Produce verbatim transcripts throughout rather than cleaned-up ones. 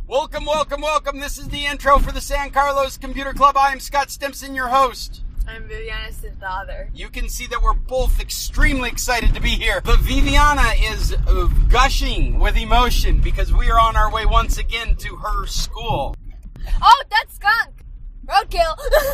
Welcome, welcome, welcome. This is the intro for the San Carlos Computer Club. I am Scott Stimpson, your host. I'm Viviana Sinthaler. You can see that we're both extremely excited to be here. But Viviana is uh, gushing with emotion because we are on our way once again to her school. Oh, that's skunk! Roadkill!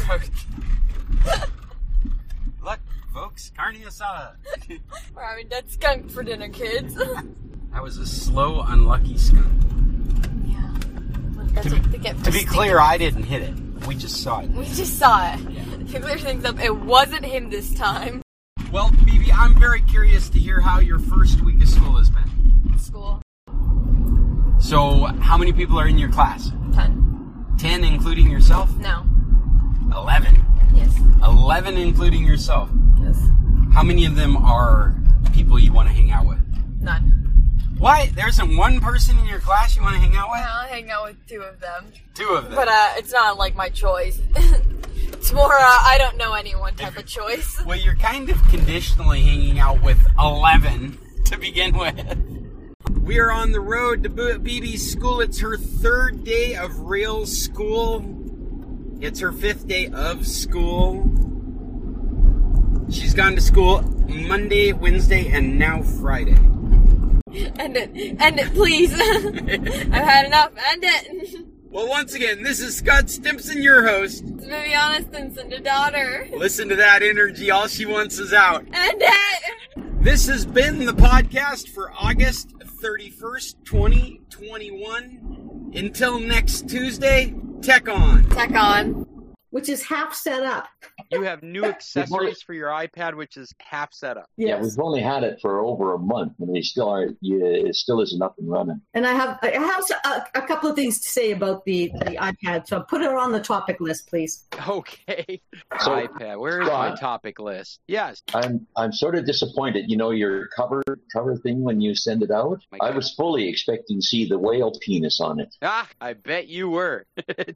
Look, folks, carne asada. We're having dead skunk for dinner, kids. That was a slow, unlucky skunk. Yeah. That's To what be, they get for to be stinking. clear, I didn't hit it. We just saw it. We just saw it. Yeah. To clear things up, it wasn't him this time. Well, Bibi, I'm very curious to hear how your first week of school has been. School. So, how many people are in your class? Ten. Ten, including yourself? No. Eleven. Yes. Eleven, including yourself. Yes. How many of them are people you want to hang out with? None. Why? There isn't one person in your class you want to hang out with? I'll hang out with two of them. Two of them. But uh, it's not like my choice. It's more uh, I don't know anyone type of choice. Well, you're kind of conditionally hanging out with eleven to begin with. We are on the road to B B's school. It's her third day of real school. It's her fifth day of school. She's gone to school Monday, Wednesday, and now Friday. End it. End it, please. I've had enough. End it. Well, once again, this is Scott Stimpson, your host. It's Viviana Stinson, the daughter. Listen to that energy. All she wants is out. End it. This has been the podcast for August thirty-first, twenty twenty-one. Until next Tuesday, tech on. Tech on. Which is half set up. You have new accessories for your iPad, which is half set up. Yes. Yeah, we've only had it for over a month, and we still are. Yeah, it still isn't up and running. And I have I have a, a couple of things to say about the, the iPad, so put it on the topic list, please. Okay. So, iPad. Where is my Scott, topic list? Yes. I'm I'm sort of disappointed. You know your cover cover thing when you send it out. My I God. was fully expecting to see the whale penis on it. Ah, I bet you were.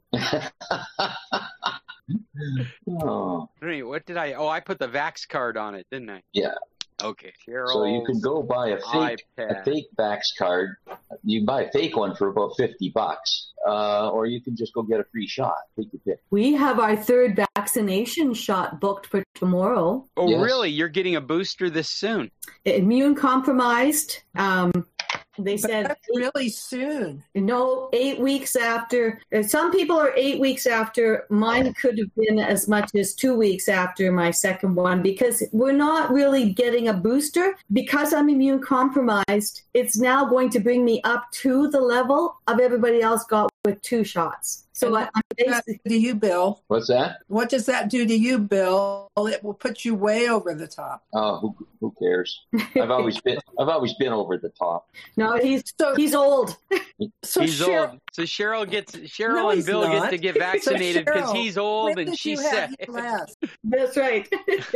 Oh, Wait, what did I? Oh, I put the Vax card on it, didn't I? yeah. Okay. Cheryl. So you can go buy a fake iPad. a fake Vax card. You can buy a fake one for about fifty bucks, uh, or you can just go get a free shot. Take your pick. We have our third vaccination shot booked for tomorrow. Oh, Yes. really? You're getting a booster this soon? Immune compromised. Um, they said That's really soon. no, eight weeks after. uh, Some people are eight weeks after. Mine could have been as much as two weeks after my second one because we're not really getting a booster. Because I'm immune compromised, it's now going to bring me up to the level of everybody else got with two shots. So I, I'm What does that basically, do to you, Bill? What's that? What does that do to you, Bill? It will put you way over the top. Oh, who who cares? I've always been I've always been over the top. no, he's So, he's old. so he's Cheryl, old. So Cheryl gets Cheryl No, and he's Bill not. get to get vaccinated because Cheryl, he's old when and did she's you have sick. your last? That's right.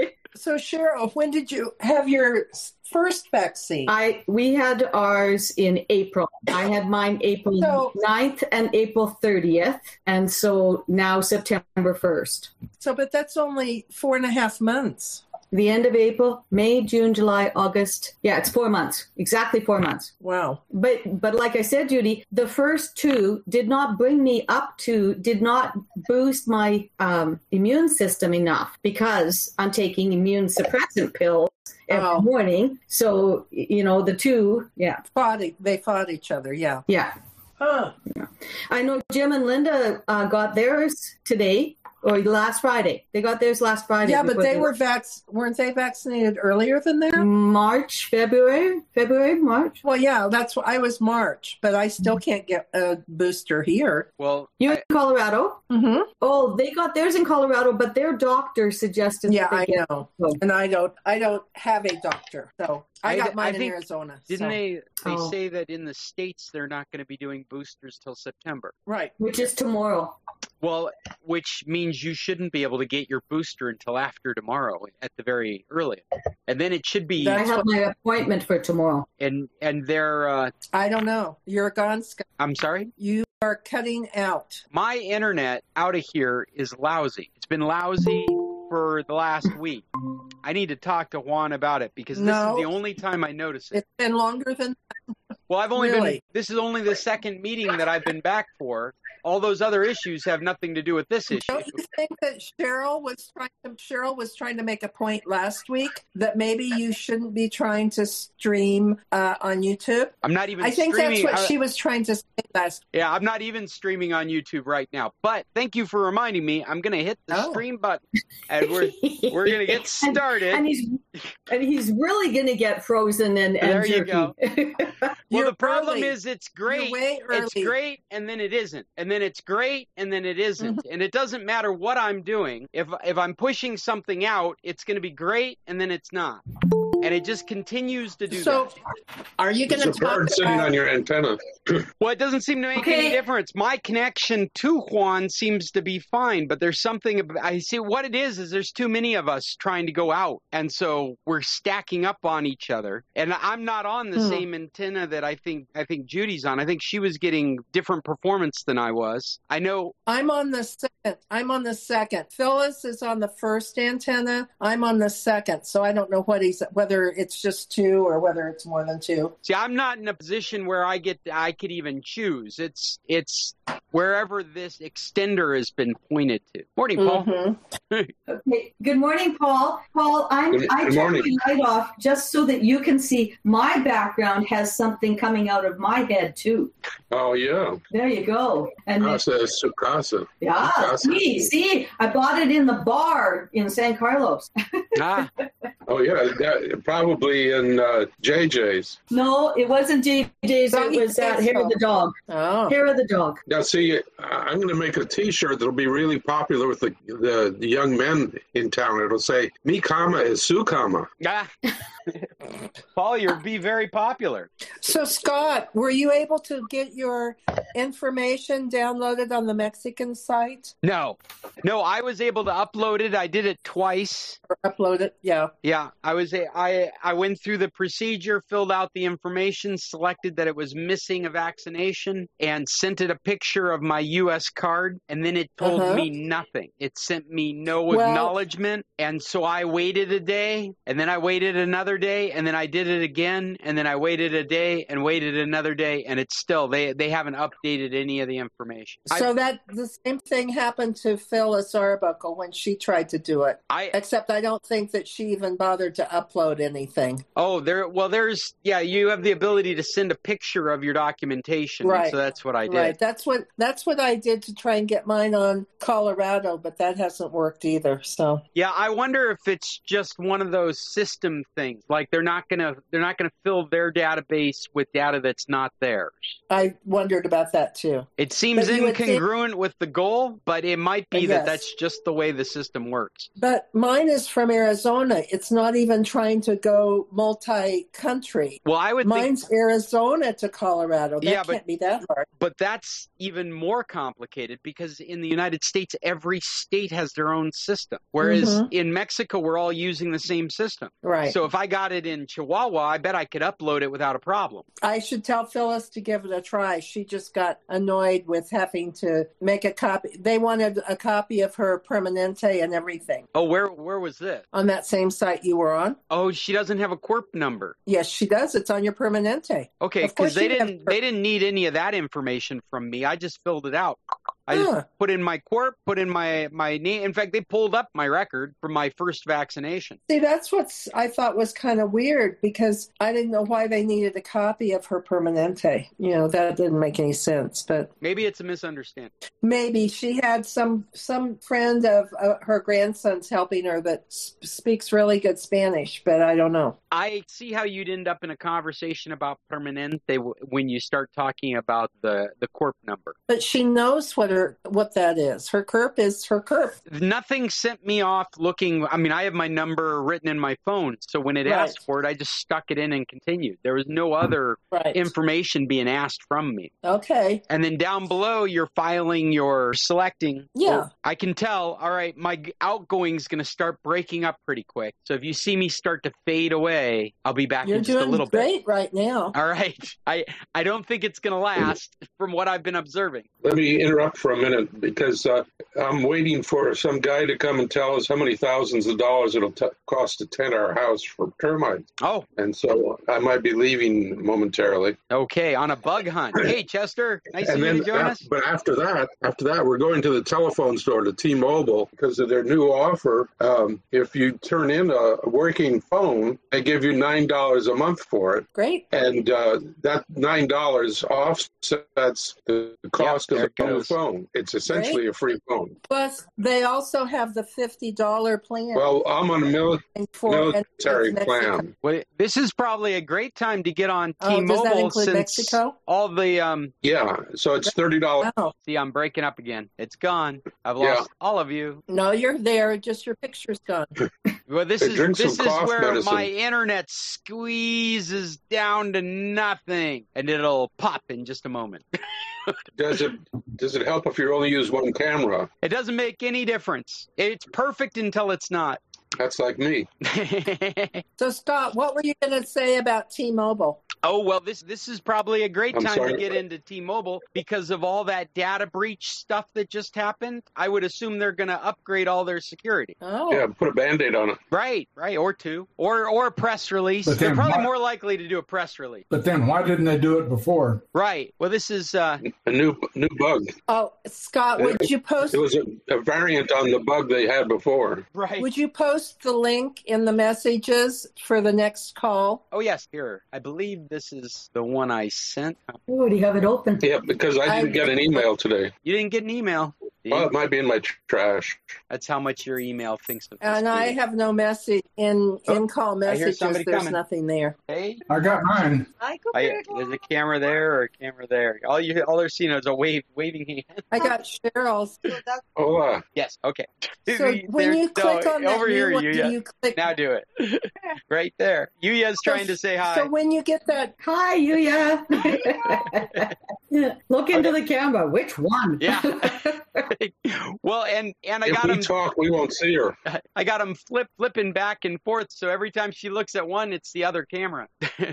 So Cheryl, when did you have your first vaccine? I we had ours in April. I had mine April So- ninth and April thirtieth, and so now September first. So, but that's only four and a half months. The end of April, May, June, July, August. Yeah, it's four months. Exactly four months. Wow. But but like I said, Judy, the first two did not bring me up to, did not boost my um, immune system enough because I'm taking immune suppressant pills every Oh. morning. So, you know, the two, yeah, Fought e- they fought each other, yeah. yeah. Huh. I know Jim and Linda uh, got theirs today or last Friday. They got theirs last Friday. Yeah, but before they were vac- weren't they vaccinated earlier than that? March, February, February, March. Well, yeah, that's what I was March, but I still can't get a booster here. Well, You I- in Colorado? Mm-hmm. Oh, they got theirs in Colorado, but their doctor suggested Yeah, that I they get. know, Oh. and I don't. I don't have a doctor, so I I- got I mine in think- Arizona. didn't so- they? They Oh. say that in the States they're not going to be doing boosters till September. Right. Which is tomorrow. Well, which means you shouldn't be able to get your booster until after tomorrow at the very earliest. And then it should be I That's have my appointment for tomorrow. and and they're uh, I don't know. You're gone, Scott. I'm sorry. You are cutting out. My internet out of here is lousy. It's been lousy for the last week. I need to talk to Juan about it because this No. is the only time I notice it. It's been longer than. Well, I've only Really? been, this is only the second meeting that I've been back for. All those other issues have nothing to do with this issue. Don't you think that Cheryl was trying to, Cheryl was trying to make a point last week that maybe you shouldn't be trying to stream uh, on YouTube? I'm not even I think streaming. that's what I- she was trying to say last. Yeah, I'm not even streaming on YouTube right now. But thank you for reminding me. I'm going to hit the Oh. stream button, and we're we're going to get started. And he's and he's really going to get frozen and, and There you jerky. well, You're the problem early. is it's great. You're way early. It's great, and then it isn't, and then it's great, and then it isn't, Mm-hmm. and it doesn't matter what I'm doing. If if I'm pushing something out, it's going to be great, and then it's not, and it just continues to do So, that. are you going It's to a talk bird sitting about? on your antenna. Well, it doesn't seem to make Okay. any difference. My connection to Juan seems to be fine, but there's something about, I see what it is, is there's too many of us trying to go out. And so we're stacking up on each other. And I'm not on the Hmm. same antenna that I think, I think Judy's on. I think she was getting different performance than I was. I know. I'm on the second. I'm on the second. Phyllis is on the first antenna. I'm on the second. So I don't know what he's whether it's just two or whether it's more than two. See, I'm not in a position where I get, I could even choose. It's, it's wherever this extender has been pointed to. Morning, Paul. Mhm. Okay. Good morning, Paul. Paul, I'm, Good- I good turned morning. my light off just so that you can see my background has something coming out of my head too. Oh, yeah. There you go. And Casa Sukasa. yeah, Sukasa. see, see, I bought it in the bar in San Carlos. Ah, Oh, yeah. That, probably in uh, J J's. No, it wasn't J J's. It was at Hair of the Dog. Oh. Hair of the Dog. Now, see, I- I'm going to make a T-shirt that'll be really popular with the, the, the young men in town. It'll say, "Mi kama is su kama." ah. Paul, you'll be very popular. So Scott, were you able to get your information downloaded on the Mexican site No, no, I was able to upload it. I did it twice. or upload it? Yeah. Yeah, I was. a- I I went through the procedure, filled out the information, selected that it was missing a vaccination, and sent it a picture of my U S card, and then it told Uh-huh. me nothing. It sent me no Well- acknowledgement, and so I waited a day, and then I waited another day, and then I did it again, and then I waited a day and waited another day, and it's still they they haven't updated any of the information. I- So that the same thing happened to Phyllis Arbuckle when she tried to do it. I Except I don't think that she even bothered to upload anything. Oh, there. Well, there's. Yeah, you have the ability to send a picture of your documentation. Right. So that's what I did. Right. That's what that's what I did to try and get mine on Colorado, but that hasn't worked either. So Yeah, I wonder if it's just one of those system things. Like they're not gonna they're not gonna fill their database with data that's not theirs. I wondered about that too. It seems But you would think- incongruent with the goal, but it might be that Yes. that's just the way the system works. But mine is from Arizona. It's not even trying to go multi-country. Well, I would think, Mine's Arizona to Colorado. That Yeah, but- can't be that hard. but that's even more complicated because in the United States, every state has their own system, whereas Mhm. in Mexico, we're all using the same system. Right. So if I got it in Chihuahua, I bet I could upload it without a problem. I should tell Phyllis to give it a try. She just got annoyed with having to make a copy. They wanted a copy of her Permanente and everything Oh, where where was this? on that same site you were on. Oh, she doesn't have a corp number. Yes, she does. It's on your Permanente. Okay, Of course because they you have didn't per- they didn't need any of that information from me. I just filled it out. I Huh. just put in my corp, put in my my name. In fact, they pulled up my record from my first vaccination. See, that's what I thought was kind of weird because I didn't know why they needed a copy of her Permanente. You know, that didn't make any sense. But Maybe it's a misunderstanding. maybe she had some some friend of uh, her grandson's helping her that s- speaks really good Spanish, but I don't know. I see how you'd end up in a conversation about Permanente w- when you start talking about the, the corp number. But she knows what her what that is. Her C U R P is her C U R P. Nothing sent me off looking. I mean, I have my number written in my phone, so when it Right. asked for it, I just stuck it in and continued. There was no other Right. information being asked from me. Okay. And then down below, you're filing your selecting. Yeah. Well, I can tell, all right, my g- outgoing is going to start breaking up pretty quick. So if you see me start to fade away, I'll be back You're in just a doing little bit. great right now. All right. I, I don't think it's going to last from what I've been observing. Let me interrupt for a minute because uh, I'm waiting for some guy to come and tell us how many thousands of dollars it'll t- cost to tent our house for termites. Oh. And so I might be leaving momentarily. Okay, on a bug hunt. Hey, Chester, nice of And you then, to join af- us. but after that, after that, we're going to the telephone store, to T-Mobile, because of their new offer. Um, if you turn in a working phone, they give you nine dollars a month for it. Great. And uh, that nine dollars offsets the cost Yep, of the there it new goes. phone. It's essentially a free phone. Plus, they also have the fifty dollars plan. Well, I'm on a mili- for, military and Mexico. plan. Well, this is probably a great time to get on Oh, does T-Mobile that include since Mexico? all the um. Yeah, so it's thirty dollars. Oh, See, I'm breaking up again. It's gone. I've Yeah. lost all of you. no, you're there. Just your picture's gone. Well, this Hey, is drink this some is cough where medicine. my internet squeezes down to nothing, and it'll pop in just a moment. Does it does it help if you only use one camera? It doesn't make any difference. It's perfect until it's not. That's like me. So, Scott, what were you going to say about T-Mobile? Oh, well, this this is probably a great I'm time sorry. to get into T-Mobile because of all that data breach stuff that just happened. I would assume they're going to upgrade all their security. Oh, Yeah, put a Band-Aid on it. Right, right, or two, or or a press release. But They're then probably why- more likely to do a press release. But then why didn't they do it before? Right. Well, this is uh, A new new bug. oh, Scott, would you post? It was a, a variant on the bug they had before. right. Would you post the link in the messages for the next call? Oh yes, here. I believe this is the one I sent. Oh, do you have it open? Yeah, because I didn't I- get an email today. You didn't get an email. See? Well, it might be in my tr- trash. That's how much your email thinks of this. And I meeting. have no message in in call I hear messages. somebody There's coming. nothing there. Hey, I got mine. I go I, there's a camera there or a camera there. All you all they're seeing is a wave waving hand. I got Cheryl's. Hola. Yes. Okay. So when There- you click no, on that over new here, one, Yuya. do you click? Now do it. Right there. Yuya's trying to say hi. So when you get that, Hi, Yuya. Look into the camera. Which one? Yeah. Well, and and I If got we him. talk, we won't see her. I got him flip flipping back and forth. So every time she looks at one, it's the other camera.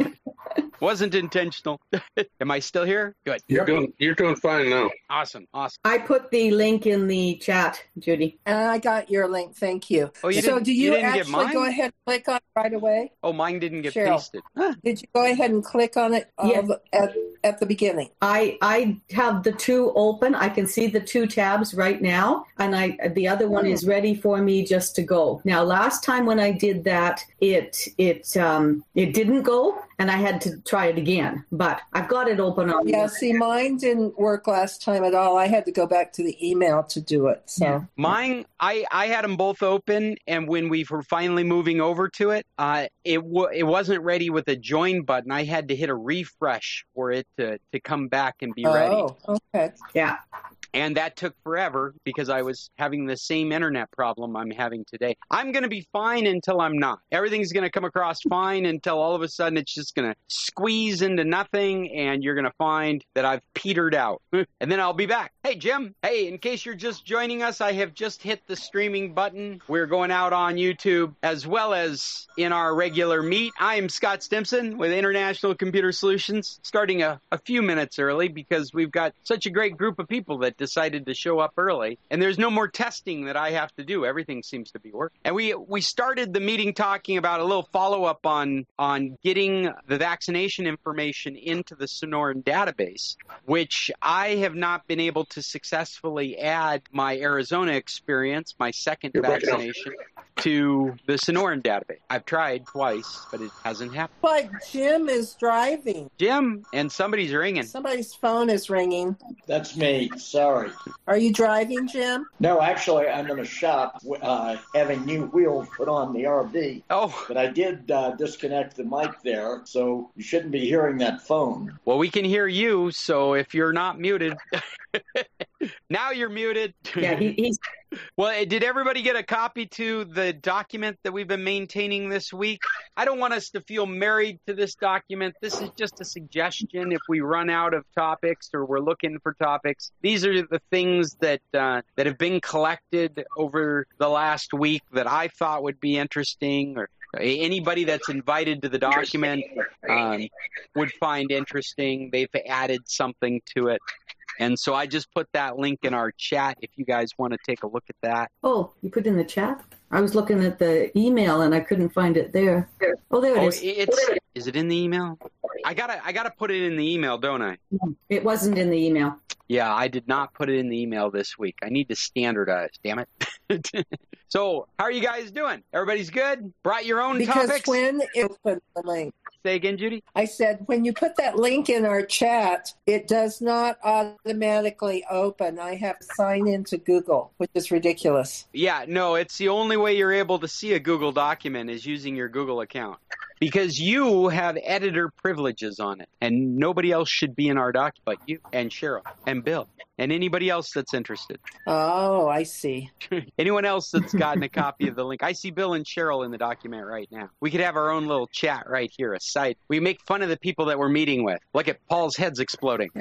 Wasn't intentional. Am I still here? Good. You're doing, you're doing fine now. Awesome. Awesome. I put the link in the chat, Judy. and I got your link. Thank you. Oh, you so didn't- do you you, didn't get actually mine? go ahead and click on it right away? Oh, mine didn't get Cheryl. pasted. Huh. Did you go ahead and click on it uh, Yes. at, at the beginning? I I have the two open. I can see the two tabs right now, and I the other one is ready for me just to go. Now, last time when I did that, it it um it didn't go, and I had to try it again. But I've got it open on. Yeah, see, mine didn't work last time at all. I had to go back to the email to do it. So Yeah. Mine, I, I had them both open, and when we were finally moving over to it, uh, it w- it wasn't ready with a join button. I had to hit a refresh for it to, to come back and be ready. oh, okay. Yeah. And that took forever because I was having the same internet problem I'm having today. I'm going to be fine until I'm not. Everything's going to come across fine until all of a sudden it's just going to squeeze into nothing, and you're going to find that I've petered out. And then I'll be back. Hey, Jim. Hey, in case you're just joining us, I have just hit the streaming button. We're going out on YouTube as well as in our regular meet. I am Scott Stimson with International Computer Solutions, starting a, a few minutes early because we've got such a great group of people that decided to show up early, and there's no more testing that I have to do. Everything seems to be working. And we we started the meeting talking about a little follow-up on on getting the vaccination information into the Sonoran database, which I have not been able to successfully add my Arizona experience, my second You're breaking up. vaccination, to the Sonoran database. I've tried twice, but it hasn't happened. But Jim is driving. Jim, and somebody's ringing. Somebody's phone is ringing. That's me. Sorry. Are you driving, Jim? No, actually, I'm in a shop uh, having new wheels put on the R V. Oh, But I did uh, disconnect the mic there, so you shouldn't be hearing that phone. well, we can hear you, so if you're not muted, now you're muted. Yeah. He, he's Well, did everybody get a copy to the document that we've been maintaining this week? I don't want us to feel married to this document. This is just a suggestion if we run out of topics or we're looking for topics. These are the things that uh, that have been collected over the last week that I thought would be interesting, or anybody that's invited to the document um, would find interesting. They've added something to it. And so I just put that link in our chat if you guys want to take a look at that. Oh, you put it in the chat? I was looking at the email and I couldn't find it there. Oh, there it oh, is. It's, is it in the email? I gotta, I gotta put it in the email, don't I? It wasn't in the email. Yeah, I did not put it in the email this week. I need to standardize, damn it. So, how are you guys doing? Everybody's good? Brought your own because topics? when it put the link. Say again, Judy? I said, when you put that link in our chat, it does not automatically open. I have to sign into Google, which is ridiculous. Yeah, no, it's the only way you're able to see a Google document is using your Google account. Because you have editor privileges on it, and nobody else should be in our document but you and Cheryl and Bill and anybody else that's interested. Oh, I see. Anyone else that's gotten a copy of the link. I see Bill and Cheryl in the document right now. We could have our own little chat right here, a site. We make fun of the people that we're meeting with. Look at Paul's head's exploding.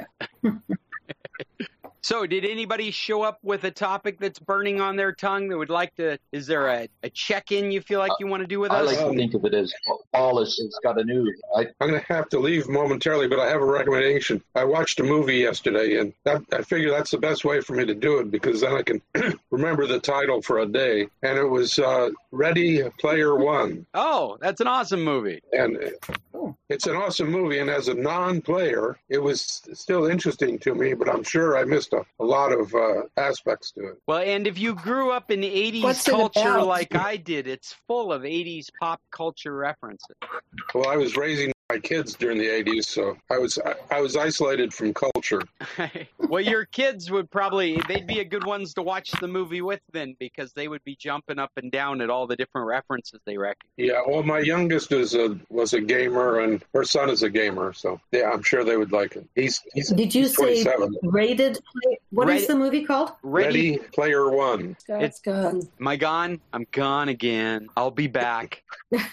So did anybody show up with a topic that's burning on their tongue that would like to, is there a, a check-in you feel like you want to do with I us? like to think of it as Paul has, has got a new. I, I'm going to have to leave momentarily, but I have a recommendation. I watched a movie yesterday, and that, I figure that's the best way for me to do it because then I can remember the title for a day. And it was uh, Ready Player One. Oh, that's an awesome movie. And it's an awesome movie, and as a non-player, it was still interesting to me, but I'm sure I missed a, a lot of uh, aspects to it. Well, and if you grew up in eighties What's it culture about? like I did, it's full of eighties pop culture references. Well, I was raising my kids during the eighties, so I was I, I was isolated from culture. Well, your kids would probably, they'd be a good ones to watch the movie with then because they would be jumping up and down at all the different references they reckon. Yeah, well, my youngest is a was a gamer, and her son is a gamer, so yeah, I'm sure they would like it. He's, he's Did you he's say twenty-seven. rated? What Rated- is the movie called? Ready? Ready Player One. Scott's gone. Am I gone? I'm gone again. I'll be back.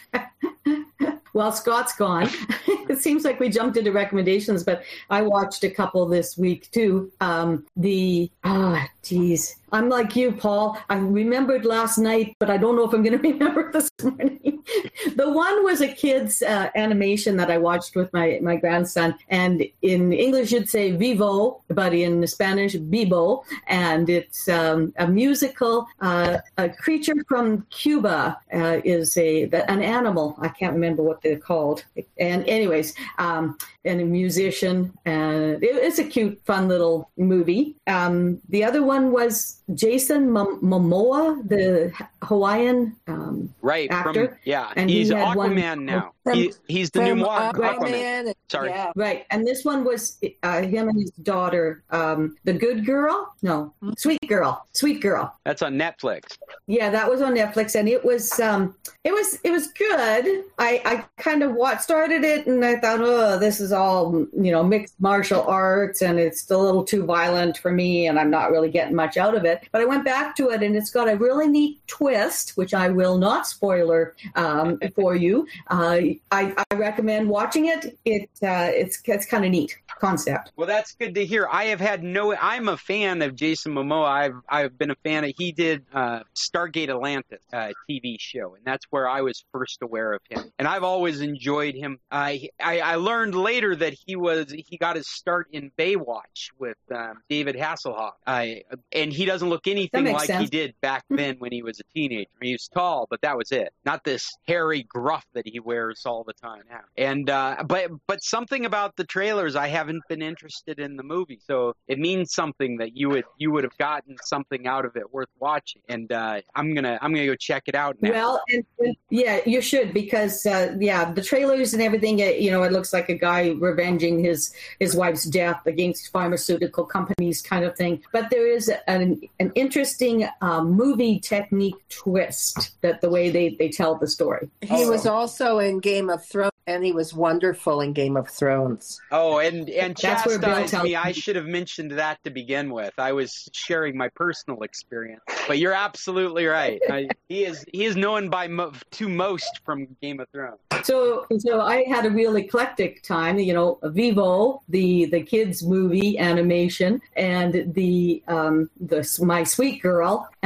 Well, Scott's gone. It seems like we jumped into recommendations, but I watched a couple this week too. Um, the, ah, oh, geez. I'm like you, Paul. I remembered last night, but I don't know if I'm going to remember this morning. The one was a kid's uh, animation that I watched with my, my grandson. And in English, you'd say Vivo, but in Spanish, Bibo. And it's um, a musical. Uh, a creature from Cuba uh, is a an animal. I can't remember what they're called. And anyways, um, and a musician. And it, it's a cute, fun little movie. Um, the other one was Jason Momoa, the Hawaiian um, right, actor. From, yeah, and he's he had Aquaman one, now. From, he, he's the new from Aquaman. Aquaman. Sorry. Yeah. Right, and this one was uh, him and his daughter, um, the good girl? No, sweet girl, sweet girl. That's on Netflix. Yeah, that was on Netflix, and it was um, it was it was good. I, I kind of watched, started it, and I thought, oh, this is all you know mixed martial arts, and it's a little too violent for me, and I'm not really getting much out of it. But I went back to it, and it's got a really neat twist, which I will not spoiler um, for you. Uh, I, I recommend watching it. It uh, it's it's kind of neat concept. Well, that's good to hear. I have had no. I'm a fan of Jason Momoa. I've I've been a fan of. He did uh, Stargate Atlantis uh, T V show, and that's where I was first aware of him. And I've always enjoyed him. I I, I learned later that he was he got his start in Baywatch with um, David Hasselhoff. I and he doesn't look anything like sense. he did back then when he was a teenager. He was tall, but that was it. Not this hairy gruff that he wears all the time now. And uh, but but something about the trailers, I haven't been interested in the movie, so it means something that you would you would have gotten something out of it worth watching. And uh, I'm gonna I'm gonna go check it out now. Well, and, and, yeah, you should because uh, yeah, the trailers and everything. It, you know, it looks like a guy revenging his his wife's death against pharmaceutical companies, kind of thing. But there is an an interesting um, movie technique twist that the way they, they tell the story. He So- was also in Game of Thrones, and he was wonderful in Game of Thrones. Oh, and and That's where Bill chastise tells me. I me. should have mentioned that to begin with. I was sharing my personal experience, but you're absolutely right. I, he is he is known by mo- to most from Game of Thrones. So, so I had a real eclectic time. You know, Vivo, the the kids movie animation, and the um, the My Sweet Girl,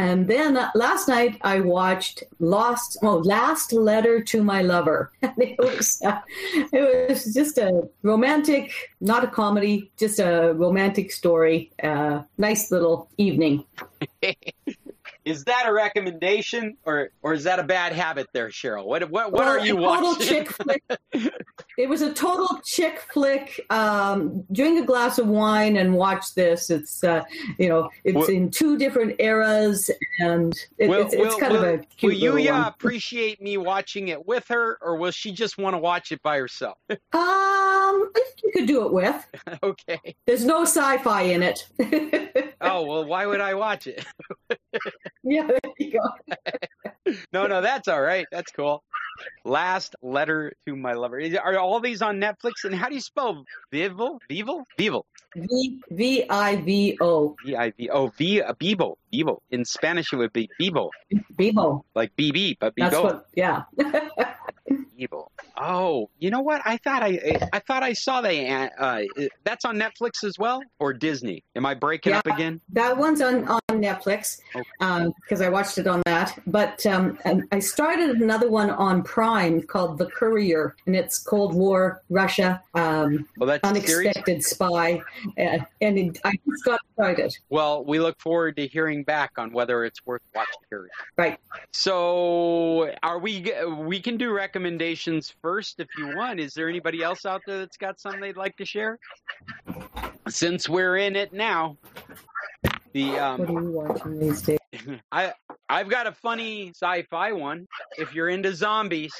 And then uh, last night I watched Lost, oh, Last Letter to My Lover. And it was, uh, it was just a romantic, not a comedy, just a romantic story. Uh, nice little evening. Is that a recommendation, or or is that a bad habit there, Cheryl? What what what well, are you a total watching? Chick flick. It was a total chick flick. Um, drink a glass of wine and watch this. It's uh, you know it's well, in two different eras, and it, will, it's, it's will, kind will, of a cute Will you little yeah, one. appreciate me watching it with her, or will she just want to watch it by herself? Um, I think you could do it with. Okay. There's no sci-fi in it. Oh well, why would I watch it? Yeah, there you go. No, no, that's all right. That's cool. Last Letter to My Lover. Is, are all these on Netflix? And how do you spell Vivo? Vivo? Vivo. V V I V O. V I V O. V uh, Vivo. Vivo. In Spanish, it would be Vivo. Vivo. Like B B, but Vivo. That's what. Yeah. Vivo. Oh, you know what? I thought I I thought I saw that. Uh, that's on Netflix as well, or Disney? Am I breaking yeah, up again? That one's on, on Netflix because okay. um, I watched it on that. But um, and I started another one on Prime called The Courier, and it's Cold War, Russia, um, well, that's unexpected spy, uh, and it, I just got started. Well, we look forward to hearing back on whether it's worth watching. Right. So, are we? We can do recommendations first if you want. Is there anybody else out there that's got something they'd like to share? Since we're in it now, the um, what are you watching these days? I I've got a funny sci-fi one. If you're into zombies,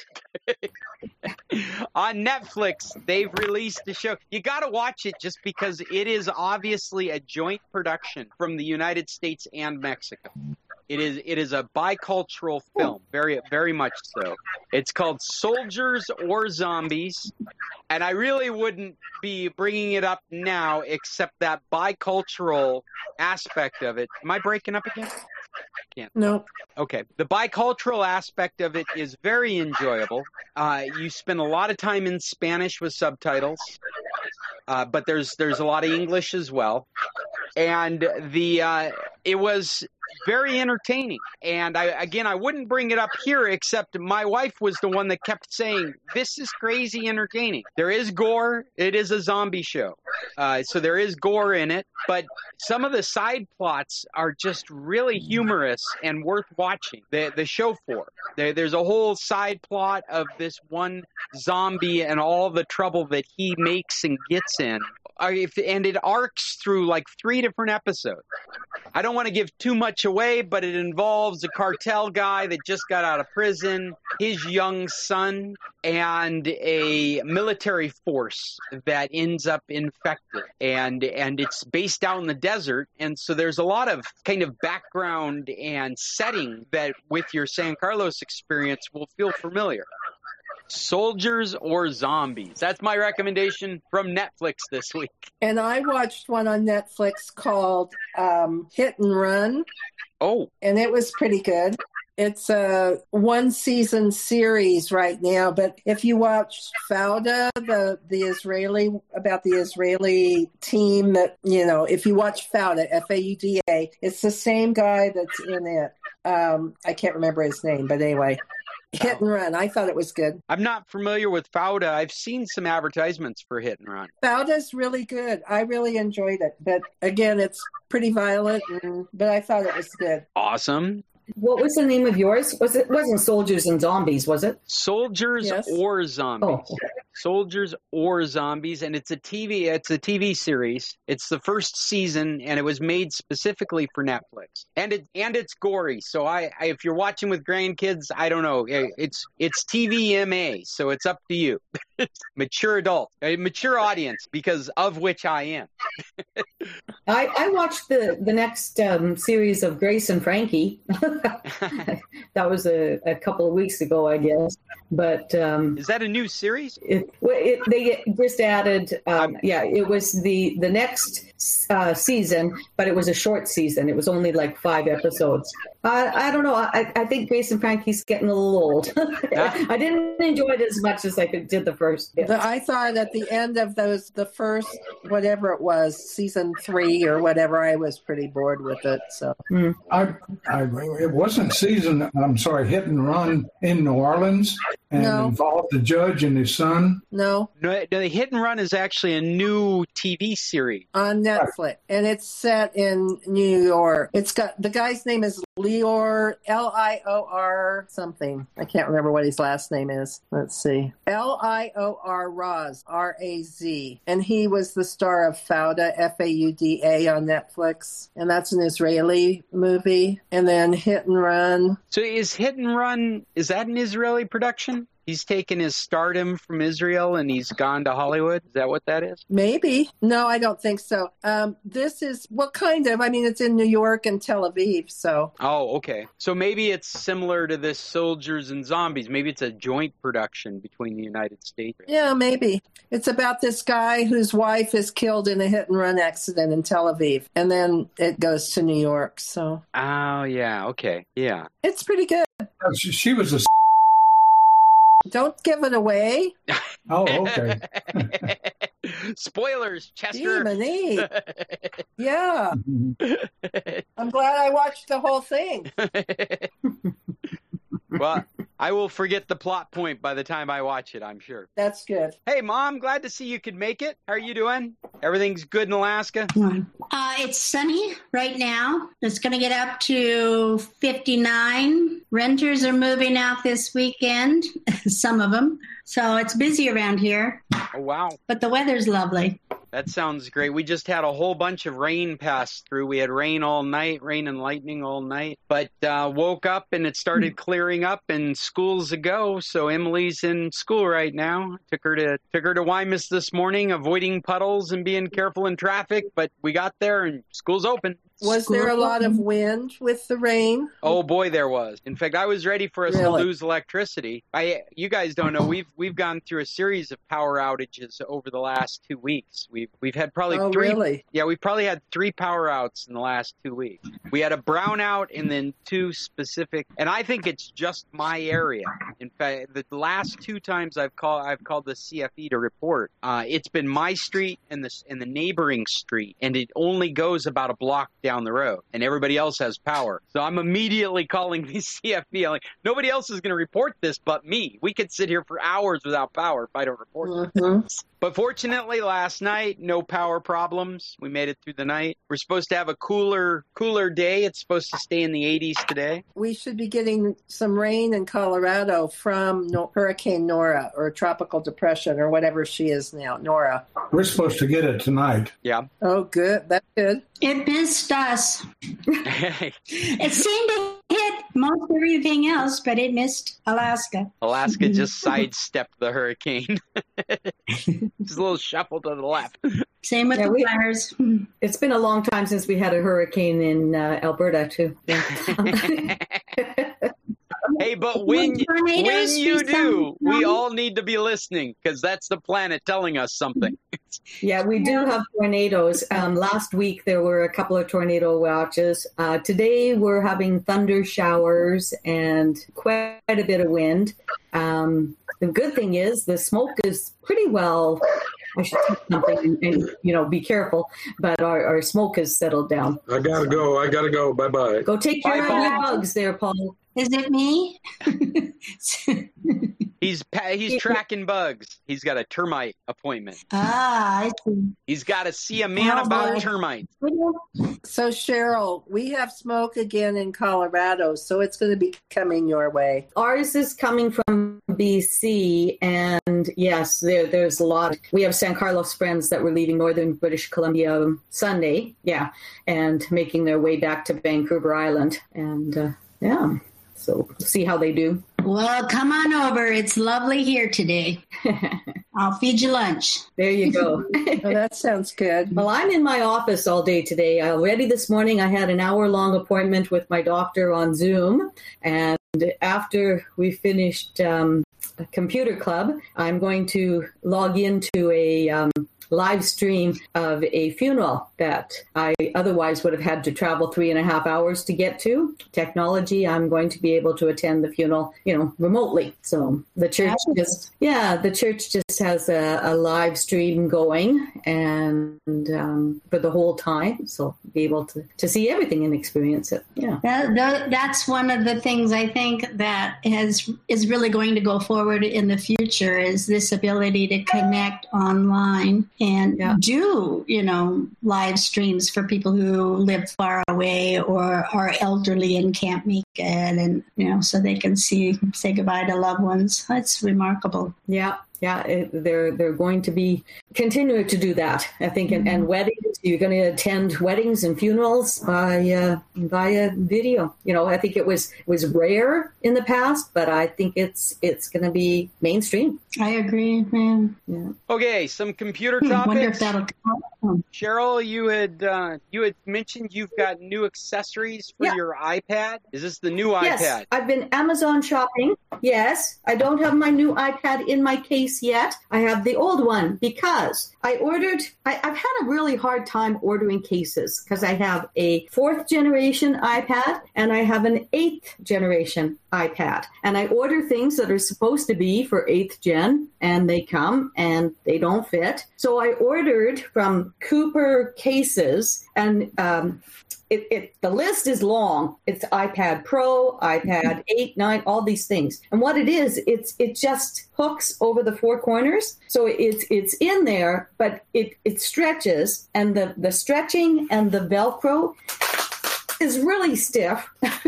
on Netflix they've released the show. You got to watch it just because it is obviously a joint production from the United States and Mexico. It is it is a bicultural film, very very much so. It's called Soldiers or Zombies, and I really wouldn't be bringing it up now except that bicultural aspect of it. Am I breaking up again? Can't. No. Okay. The bicultural aspect of it is very enjoyable. Uh, you spend a lot of time in Spanish with subtitles, uh, but there's there's a lot of English as well, and the uh, it was very entertaining. And I, again, I wouldn't bring it up here, except my wife was the one that kept saying, this is crazy entertaining. There is gore. It is a zombie show. Uh, so there is gore in it, but some of the side plots are just really humorous and worth watching the, the show for. There, there's a whole side plot of this one zombie and all the trouble that he makes and gets in. And it arcs through like three different episodes. I don't want to give too much away, but it involves a cartel guy that just got out of prison, his young son, and a military force that ends up infected. And and it's based out in the desert, and so there's a lot of kind of background and setting that with your San Carlos experience will feel familiar. Soldiers or Zombies. That's my recommendation from Netflix this week. And I watched one on Netflix called um, Hit and Run. Oh. And it was pretty good. It's a one-season series right now, but if you watch Fauda, the the Israeli, about the Israeli team that, you know, if you watch Fauda, F A U D A, it's the same guy that's in it. Um, I can't remember his name, but anyway. Hit and Run. I thought it was good. I'm not familiar with Fauda. I've seen some advertisements for Hit and Run. Fauda's really good. I really enjoyed it. But again, it's pretty violent, and, but I thought it was good. Awesome. What was the name of yours? Was it wasn't Soldiers and Zombies, was it? Soldiers yes. or Zombies. Oh. Soldiers or Zombies, and it's a T V. It's a T V series. It's the first season, and it was made specifically for Netflix. And it and it's gory. So I, I if you're watching with grandkids, I don't know. It's it's T V M A, so it's up to you. Mature adult, a mature audience, because of which I am. I, I watched the the next um, series of Grace and Frankie. That was a, a couple of weeks ago, I guess. But um, is that a new series? It, it, they just added. Um, yeah, it was the the next uh, season, but it was a short season. It was only like five episodes. I, I don't know. I, I think Grace and Frankie's getting a little old. I didn't enjoy it as much as I did the first. The, I thought at the end of those, the first, whatever it was, season season three or whatever, I was pretty bored with it. So Mm. I, I, it wasn't season, I'm sorry, Hit and Run in New Orleans and No. involved the judge and his son. no, No, the Hit and Run is actually a new T V series. on Netflix, and it's set in New York. It's got the guy's name is Lior, L I O R something. I can't remember what his last name is. Let's see, L I O R Raz, R A Z, and he was the star of Fauda, F A U D A, on Netflix, and that's an Israeli movie. And then Hit and Run. So is Hit and Run, is that an Israeli production? He's taken his stardom from Israel and he's gone to Hollywood? Is that what that is? Maybe. No, I don't think so. Um, this is, what kind of, I mean, it's in New York and Tel Aviv, so. Oh, okay. So maybe it's similar to this Soldiers and Zombies. Maybe it's a joint production between the United States. Yeah, maybe. It's about this guy whose wife is killed in a hit and run accident in Tel Aviv. And then it goes to New York, so. Oh, yeah. Okay. Yeah. It's pretty good. She, she was a. Don't give it away. Oh, okay. Spoilers, Chester. Demony. Yeah. I'm glad I watched the whole thing. Well, I will forget the plot point by the time I watch it, I'm sure. That's good. Hey, Mom, glad to see you could make it. How are you doing? Everything's good in Alaska? Uh, it's sunny right now. It's going to get up to fifty-nine. Renters are moving out this weekend, some of them. So it's busy around here. Oh, wow. But the weather's lovely. That sounds great. We just had a whole bunch of rain pass through. We had rain all night, rain and lightning all night. But uh, woke up and it started clearing up and school's a go. So Emily's in school right now. Took her to took her to Wymus this morning, avoiding puddles and being careful in traffic. But we got there and school's open. Was there a lot of wind with the rain? Oh boy, there was. In fact, I was ready for us Really? to lose electricity. I, you guys don't know, we've we've gone through a series of power outages over the last two weeks. We've we've had probably Oh, three. really? Yeah, we've probably had three power outs in the last two weeks. We had a brownout and then two specific, and I think it's just my area. In fact, the last two times I've called I've called the C F E to report, uh, it's been my street and the and the neighboring street, and it only goes about a block down the road, and everybody else has power. So I'm immediately calling the C F E. I'm like, nobody else is going to report this but me. We could sit here for hours without power if I don't report Mhm. this. But fortunately, last night, no power problems. We made it through the night. We're supposed to have a cooler, cooler day. It's supposed to stay in the eighties today. We should be getting some rain in Colorado from no- Hurricane Nora or tropical depression or whatever she is now, Nora. We're supposed to get it tonight. Yeah. Oh, good. That's good. It missed us. It seemed to hit most everything else, but it missed Alaska. Alaska just sidestepped the hurricane. Just a little shuffle to the left. Same with Yeah, the we- fires. It's been a long time since we had a hurricane in uh, Alberta, too. Hey, but when, Will tornadoes when you be do, some- we all need to be listening because that's the planet telling us something. Yeah, we do have tornadoes. Um, last week there were a couple of tornado watches. Uh, today we're having thunder showers and quite a bit of wind. Um, the good thing is the smoke is pretty well. I should take something and, and you know be careful, but our, our smoke has settled down. I gotta go. I gotta go. Bye bye. Go take care Bye, of Paul. your bugs there, Paul. Is it me? He's pa- he's tracking bugs. He's got a termite appointment. ah, I see. He's got to see a man Oh, about boy. termites. So, Cheryl, we have smoke again in Colorado, so it's going to be coming your way. Ours is coming from B C, and yes, there, there's a lot. We have San Carlos friends that were leaving northern British Columbia Sunday, yeah, and making their way back to Vancouver Island, and uh, yeah, so see how they do. Well, come on over. It's lovely here today. I'll feed you lunch. There you go. Oh, that sounds good. Well, I'm in my office all day today. Already this morning, I had an hour-long appointment with my doctor on Zoom, and after we finished um, a computer club, I'm going to log into a um, live stream of a funeral that I otherwise would have had to travel three and a half hours to get to. Technology, I'm going to be able to attend the funeral, you know, remotely. So the church just, yeah, the church just has a, a live stream going and um, for the whole time. So be able to, to see everything and experience it. Yeah. That, that, that's one of the things I think that has is really going to go forward in the future is this ability to connect online and yeah. do, you know, live streams for people who live far away or are elderly and can't make it, and, you know, so they can see, say goodbye to loved ones. That's remarkable. Yeah. Yeah, it, they're they're going to be continuing to do that, I think, and, and weddings. You're going to attend weddings and funerals by uh, via video. You know, I think it was was rare in the past, but I think it's it's going to be mainstream. I agree, man. Yeah. Okay, some computer Hmm, topics. wonder if that'll come. Cheryl, you had uh, you had mentioned you've got new accessories for Yeah. your iPad. Is this the new Yes, iPad? I've been Amazon shopping. Yes, I don't have my new iPad in my case yet. I have the old one because I ordered, I, I've had a really hard time ordering cases because I have a fourth generation iPad and I have an eighth generation iPad. And I order things that are supposed to be for eighth gen and they come and they don't fit. So I ordered from Cooper Cases and um, It, it, the list is long. It's iPad Pro, iPad eight, nine, all these things. And what it is, it's it just hooks over the four corners. So it's it's in there, but it, it stretches, and the, the stretching and the Velcro is really stiff.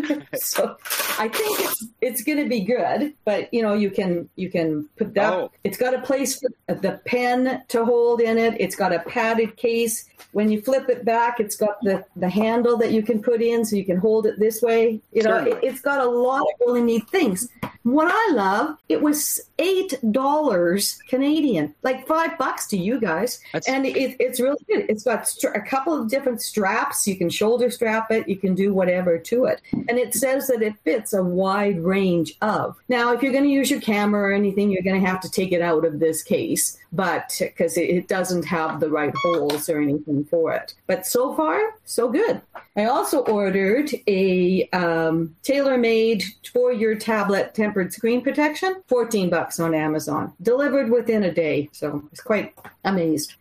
So I think it's it's going to be good, but you know, you can you can put that. Oh. It's got a place for the pen to hold in it. It's got a padded case. When you flip it back, it's got the, the handle that you can put in so you can hold it this way. You know, it, it's got a lot of really neat things. What I love, it was eight dollars Canadian, like five bucks to you guys. That's- and it, it's really good. It's got stra- a couple of different straps. You can shoulder strap it. You can do whatever to it. And it says that it fits a wide range of. Now, if you're going to use your camera or anything, you're going to have to take it out of this case, but because it, it doesn't have the right holes or anything for it. But so far, so good. I also ordered a um, tailor-made for your tablet tempered screen protection, fourteen bucks on Amazon, delivered within a day. So I was quite amazed.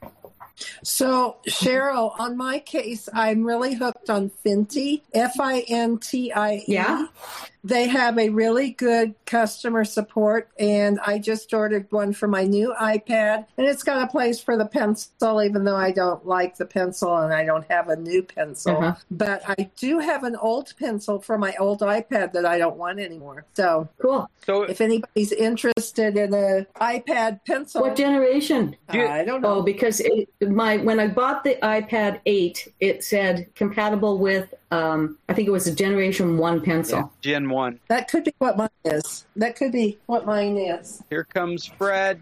So, Cheryl, on my case, I'm really hooked on Finti, F I N T I E. Yeah. They have a really good customer support, and I just ordered one for my new iPad, and it's got a place for the pencil, even though I don't like the pencil and I don't have a new pencil. Uh-huh. But I do have an old pencil for my old iPad that I don't want anymore. So, Cool. So if anybody's interested in a iPad pencil, What generation? I don't know. Oh, because it, my when I bought the iPad eight, it said compatible with, um, I think it was a Generation one pencil. yeah, Gen one. That could be what mine is. That could be what mine is. Here comes Fred.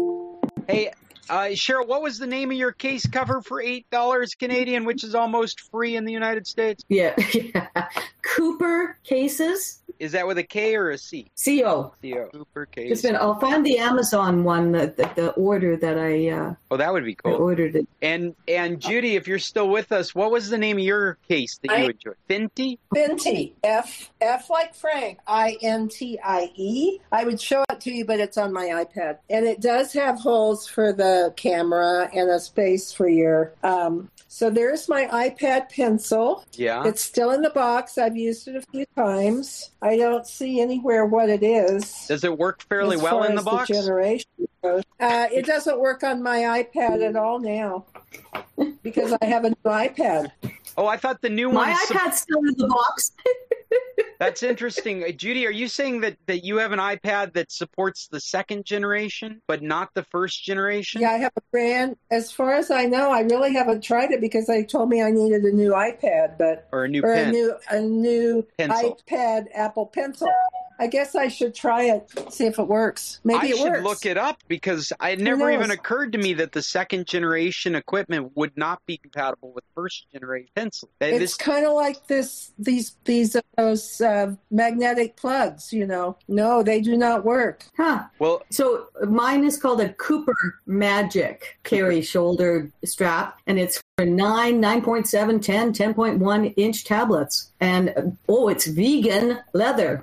Hey, uh, Cheryl, what was the name of your case cover for eight dollars Canadian, which is almost free in the United States? Yeah. yeah. Cooper Cases, Is that with a K or a C? C O. C O. Cooper case. Just been, I'll find the Amazon one, the, the, the order that I, uh, Oh, that would be I cool. ordered it. And and Judy, if you're still with us, what was the name of your case that you I- enjoyed? Finti? Finti, F F like Frank, I N T I E. I would show it to you, but it's on my iPad, and it does have holes for the camera and a space for your. Um, so there's my iPad pencil. Yeah. It's still in the box. I've used it a few times. I don't see anywhere what it is. Does it work fairly as well far in the as box? generation goes. Uh, it doesn't work on my iPad at all now because I have a new iPad. Oh, I thought the new My one. iPad's still in the box. That's interesting. Uh, Judy, are you saying that, that you have an iPad that supports the second generation, but not the first generation? Yeah, I have a brand. As far as I know, I really haven't tried it because they told me I needed a new iPad, but Or a new or pen? a new a new Pencil. iPad Apple Pencil. I guess I should try it, see if it works. Maybe I it should works. look it up because it Who never even knows? occurred to me that the second generation equipment would not be compatible with first generation pencil. That It's this- kind of like this, these, these, uh, those uh, magnetic plugs. You know, no, they do not work. Huh. well, So mine is called a Cooper Magic carry shoulder strap, and it's for nine, nine point seven, ten, ten point one inch tablets. And uh, oh, it's vegan leather.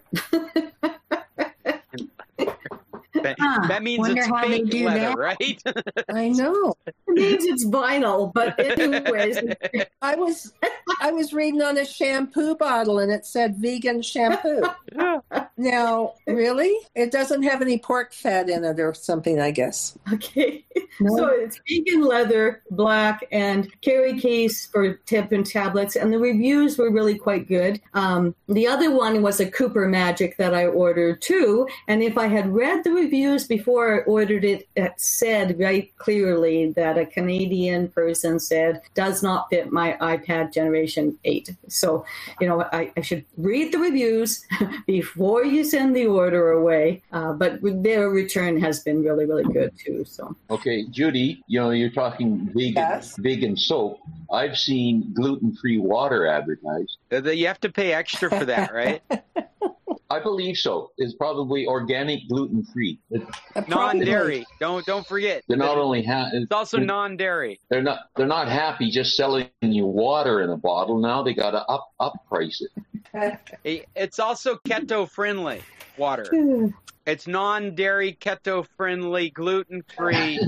that, Huh. that means Wonder it's how they fake do leather, that. right? I know. It means it's vinyl, but anyways, I was, I was reading on a shampoo bottle, and it said vegan shampoo. Now, really, it doesn't have any pork fat in it or something, I guess. okay. No. So it's vegan leather, black, and carry case for tip and tablets, and the reviews were really quite good. Um, the other one was a Cooper Magic that I ordered too, and if I had read the reviews before I ordered it, it said right clearly that a Canadian person said does not fit my iPad Generation eight. So, you know, I, I should read the reviews before you send the order away, uh, but their return has been really, really good too. So. Okay, Judy, you know, you're talking vegan, Yes. vegan soap. I've seen gluten-free water advertised. Uh, You have to pay extra for that, right? I believe so. It's probably organic, gluten-free. It- Non-dairy. Don't don't forget. They're not only ha- It's also non-dairy. they're not they're not happy just selling you water in a bottle. Now they got to up up price it. It- It's also keto-friendly water. It's non-dairy, keto-friendly, gluten-free,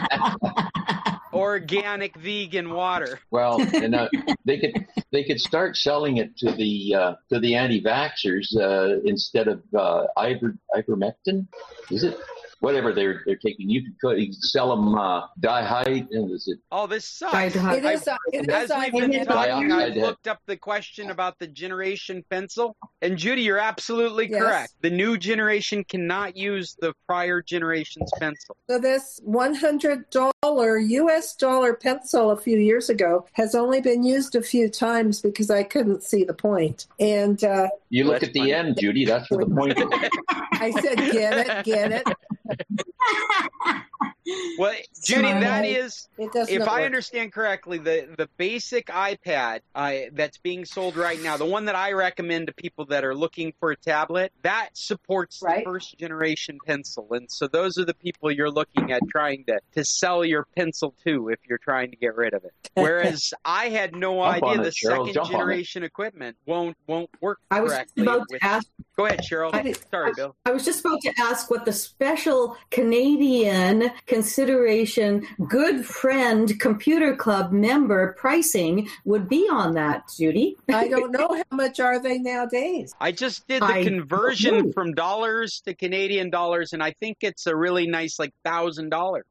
organic, vegan water. Well, and uh, they could they could start selling it to the uh, to the anti-vaxxers uh, instead of uh, iver, ivermectin. Is it whatever they're they're taking? You could, you could sell them uh, dihyd and is it Oh, this sucks. Tried to It hide- is. It As is. we've been I- talking, I Dioxide. looked up the question about the generation pencil. And Judy, you're absolutely Yes. correct. The new generation cannot use the prior generation's pencil. So this one hundred dollar U S dollar pencil a few years ago has only been used a few times because I couldn't see the point. And uh, you look That's at the funny. end, Judy. That's what the point is. I said, get it, get it. Well, Judy, Smart. that is, It does if not I work. understand correctly, the, the basic iPad uh, that's being sold right now, the one that I recommend to people that are looking for a tablet, that supports Right. the first generation pencil. And so those are the people you're looking at trying to, to sell your pencil to if you're trying to get rid of it. Whereas I had no Jump on idea it, the Cheryl, second jump on it. generation equipment won't won't work I was just correctly. about with- to ask. Go ahead, Cheryl. I- Sorry, Bill. I was just about to ask what the special Canadian consideration good friend computer club member pricing would be on that, Judy. I don't know how much are they nowadays. I just did the I don't conversion know. from dollars to Canadian dollars, and I think it's a really nice, like, thousand dollars.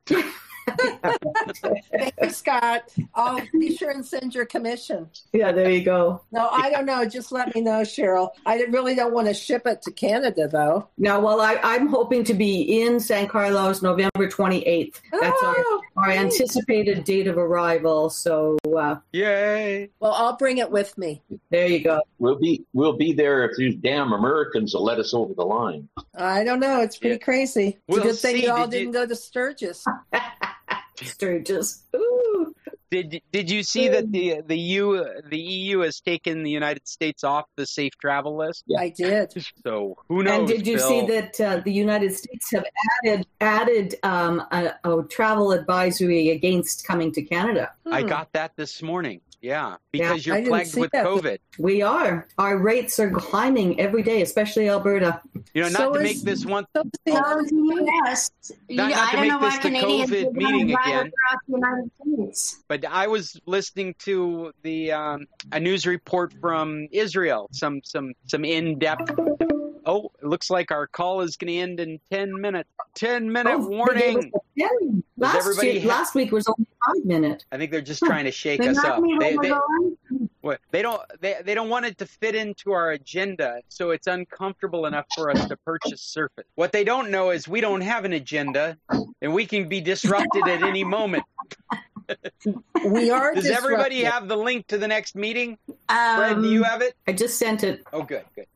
Thank you, Scott. I'll be sure and send your commission. Yeah, there you go. No, I don't know. Just let me know, Cheryl. I really don't want to ship it to Canada, though. Now, well, I, I'm hoping to be in San Carlos November twenty-eighth. That's our, Oh, our great. anticipated date of arrival. So uh, Yay! Well, I'll bring it with me. there you go. We'll be we'll be there if these damn Americans will let us over the line. I don't know. It's pretty Yeah. crazy. It's We'll a good thing see. you all Did you- didn't go to Sturgis. Sturgis. Ooh. Did Did you see that the the U the E U has taken the United States off the safe travel list? I did. So who knows? And did you Bill? see that uh, the United States have added added um, a, a travel advisory against coming to Canada? I Hmm. got that this morning. Yeah, because I you're didn't plagued see with that. COVID. We are. Our rates are climbing every day, especially Alberta. You know, not So to is- make this one. So the- So is the U S. Not- You- not I to don't make know this why the Canadians COVID would meeting drive again. across the United States. But I was listening to the um, a news report from Israel. Some some some in depth. Oh, it looks like our call is going to end in ten minutes. Ten minute Oh, they gave us warning. a ten. Last, everybody year- ha- last week was only five minutes. I think they're just trying to shake They us knocked up. me They, over they, the line. what- they don't they, they don't want it to fit into our agenda, so it's uncomfortable enough for us to purchase Surface. What they don't know is we don't have an agenda, and we can be disrupted at any moment. we are Does everybody disrupted. have the link to the next meeting? Fred, do you Um, have it? I just sent it. Oh, good, good.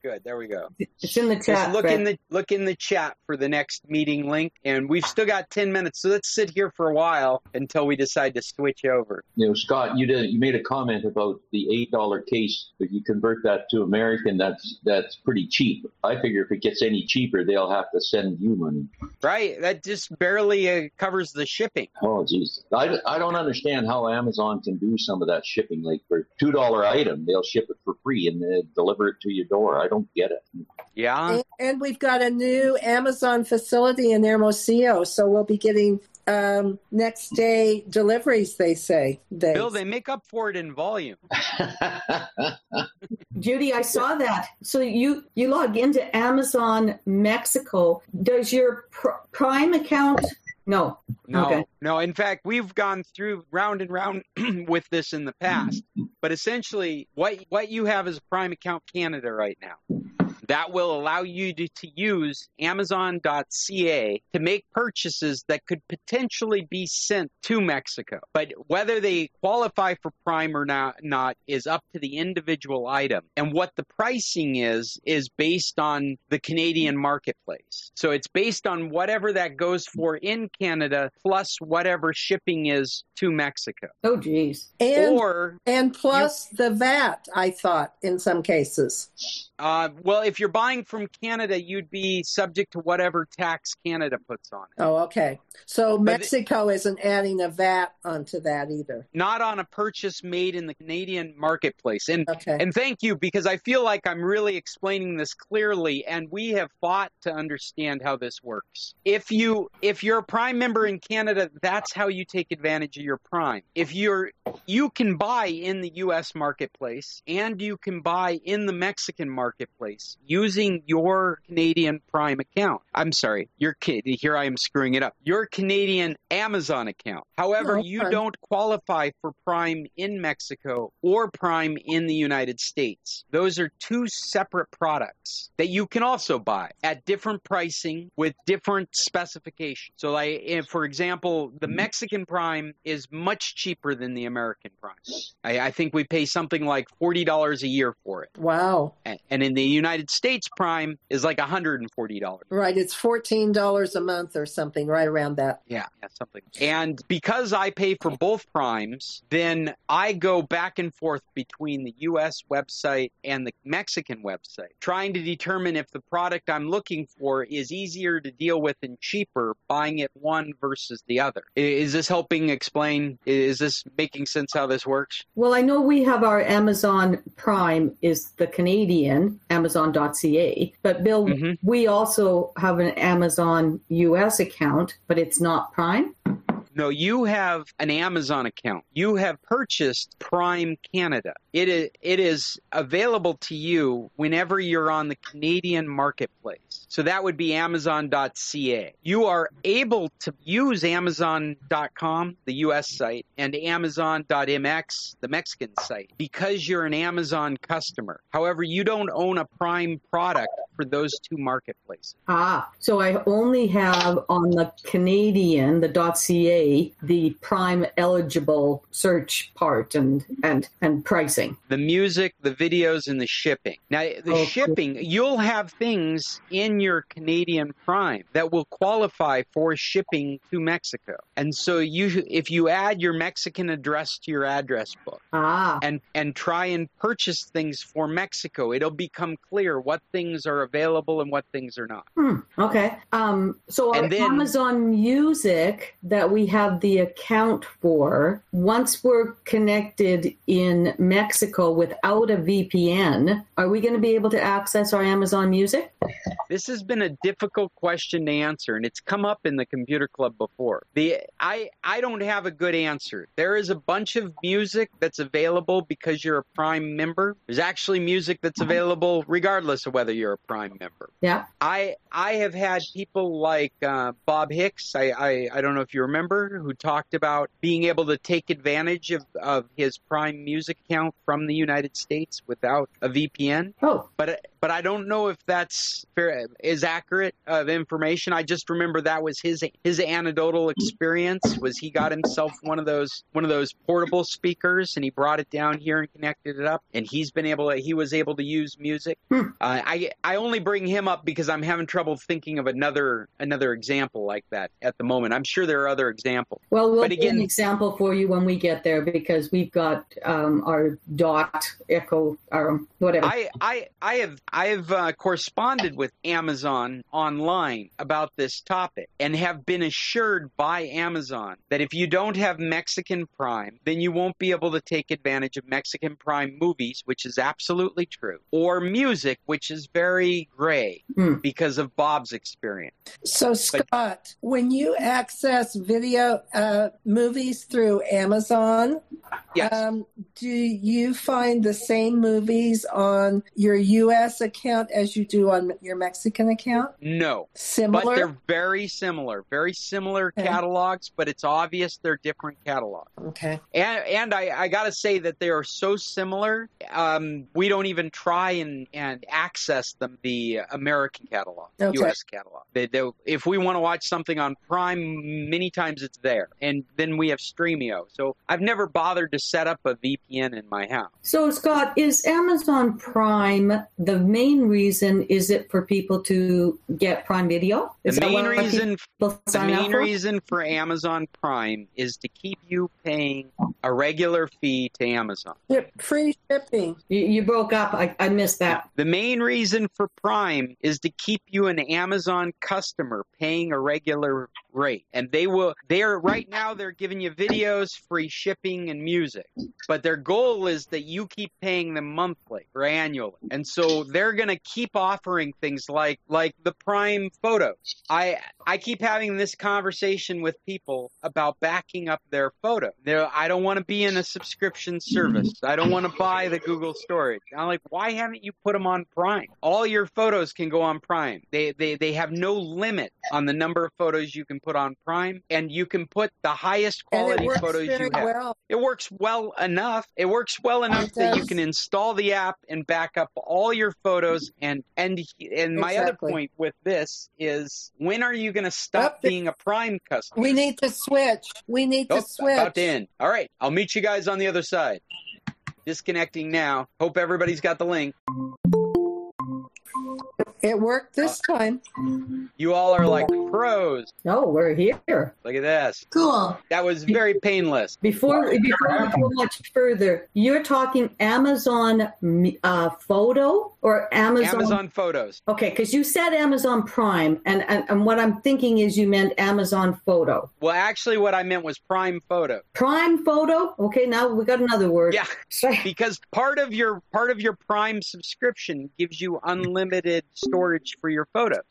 good. There we go. It's in the chat. Just look Fred. in the look in the chat for the next meeting link, and we've still got ten minutes, so let's sit here for a while until we decide to switch over. You know, Scott, you did you made a comment about the eight dollar case. If you convert that to American, that's that's pretty cheap. I figure if it gets any cheaper, they'll have to send you money. Right, that just barely uh, covers the shipping. Oh, geez, I, I don't understand how Amazon can do some of that shipping. Like for a two dollar item, they'll ship it for free and they deliver it to your door. I don't get it. Yeah, And, and we've got a new Amazon facility in Hermosillo, so we'll be getting um, next day deliveries, they say. They. Bill, they make up for it in volume. Judy, I saw that. So you, you log into Amazon Mexico. Does your pr- Prime account? No. No, Okay. no. In fact, we've gone through round and round with this in the past. But essentially, what what you have is Prime Account Canada right now. That will allow you to, to use Amazon dot C A to make purchases that could potentially be sent to Mexico. But whether they qualify for Prime or not, not is up to the individual item. And what the pricing is, is based on the Canadian marketplace. So it's based on whatever that goes for in Canada plus whatever shipping is to Mexico. Oh, geez. And, Or and plus the V A T, I thought, in some cases. Uh, well, if you're buying from Canada, you'd be subject to whatever tax Canada puts on it. Oh, okay. So But Mexico isn't adding a V A T onto that either. Not on a purchase made in the Canadian marketplace. And Okay. and thank you, because I feel like I'm really explaining this clearly, and we have fought to understand how this works. If you if you're a Prime member in Canada, that's how you take advantage of your Prime. If you're you can buy in the U S marketplace and you can buy in the Mexican marketplace using your Canadian Prime account. I'm sorry, your kid. Here I am screwing it up. Your Canadian Amazon account. However, No, you fine. don't qualify for Prime in Mexico or Prime in the United States. Those are two separate products that you can also buy at different pricing with different specifications. So, like, if, for example, the Mexican Prime is much cheaper than the American Prime. I, I think we pay something like forty dollars a year for it. Wow. And, and in the United States, Prime is like one hundred forty dollars. Right. It's fourteen dollars a month or something, right around that. Yeah, yeah, something. And because I pay for both Primes, then I go back and forth between the U S website and the Mexican website, trying to determine if the product I'm looking for is easier to deal with and cheaper, buying it one versus the other. I- Is this helping explain? Is this making sense how this works? Well, I know we have our Amazon Prime is the Canadian, Amazon dot C A. But Bill, Mhm. we also have an Amazon U S account, but it's not Prime. No, you have an Amazon account. You have purchased Prime Canada. It is, it is available to you whenever you're on the Canadian marketplace. So that would be Amazon dot C A. You are able to use Amazon dot com, the U S site, and Amazon dot M X, the Mexican site, because you're an Amazon customer. However, you don't own a Prime product for those two marketplaces. Ah, so I only have on the Canadian, the .ca, the Prime eligible search part and and and pricing. The music, the videos, and the shipping. Now, the Okay. shipping, you'll have things in your Canadian Prime that will qualify for shipping to Mexico. And so you, if you add your Mexican address to your address book Ah, and, and try and purchase things for Mexico, it'll become clear what things are available and what things are not. hmm, okay. Um, so our And then- Amazon Music that we have the account for, once we're connected in Mexico without a V P N, are we going to be able to access our Amazon Music? This has been a difficult question to answer, and it's come up in the Computer Club before. The I I don't have a good answer. There is a bunch of music that's available because you're a Prime member. There's actually music that's available regardless of whether you're a Prime member. Yeah. I I have had people like uh, Bob Hicks, I, I, I don't know if you remember, who talked about being able to take advantage of, of his Prime Music account from the United States without a V P N. Oh, But but I don't know if that's fair, is accurate of information. I just remember that was his his anecdotal experience. Was he got himself one of those one of those portable speakers, and he brought it down here and connected it up, and he's been able to, he was able to use music. Hmm. Uh, I I only bring him up because I'm having trouble thinking of another another example like that at the moment. I'm sure there are other examples. Well, we'll but get again, an example for you when we get there, because we've got um, our dot echo or whatever. I I I have I have uh, corresponded with Amazon online about this topic and have been assured by Amazon that if you don't have Mexican Prime, then you won't be able to take advantage of Mexican Prime movies, which is absolutely true, or music, which is very gray mm. because of Bob's experience. So, Scott, but, when you access video uh, movies through Amazon, yes. um, do you find the same movies on your U S account as you do on your Mexican account? No. Similar? But they're very similar. Very similar okay. catalogs, but it's obvious they're different catalogs. Okay. And and I, I got to say that they are so similar, um, we don't even try and, and access them, the American catalog, okay. U S catalog. They, they, if we want to watch something on Prime, many times it's there. And then we have Streamio. So I've never bothered to set up a V P N in my house. So, Scott, is Amazon Prime the main reason? Is it for people to get Prime Video? Is the main reason, the main for? reason for Amazon Prime is to keep you paying a regular fee to Amazon. Yep, free shipping. You, you broke up. I, I missed that. The main reason for Prime is to keep you an Amazon customer paying a regular rate. And they will, they are right now, they're giving you videos, free shipping, and music. But their goal is that you keep paying them monthly or annually. And so they're going to keep offering things like, like the Prime photos. I, I keep having this conversation with people about backing up their photo. They're, I don't want to be in a subscription service. I don't want to buy the Google storage. I'm like, why haven't you put them on Prime? All your photos can go on Prime. They, they, they have no limit on the number of photos you can put on Prime, and you can put the highest quality photos you have. Well. It works well enough. It works well enough that you can install the app and back up all your photos. And and and my exactly. other point with this is, when are you going to stop oh, being a Prime customer? We need to switch. We need oh, to switch. About to end. All right, I'll meet you guys on the other side. Disconnecting now. Hope everybody's got the link. It worked this time. You all are like pros. No, we're here. Look at this. Cool. That was very painless. Before, before we go much further, you're talking Amazon uh, Photo or Amazon? Amazon Photos. Okay, because you said Amazon Prime, and, and, and what I'm thinking is you meant Amazon Photo. Well, actually, what I meant was Prime Photo. Prime Photo? Okay, now we got another word. Yeah, because part of your part of your Prime subscription gives you unlimited storage for your photos.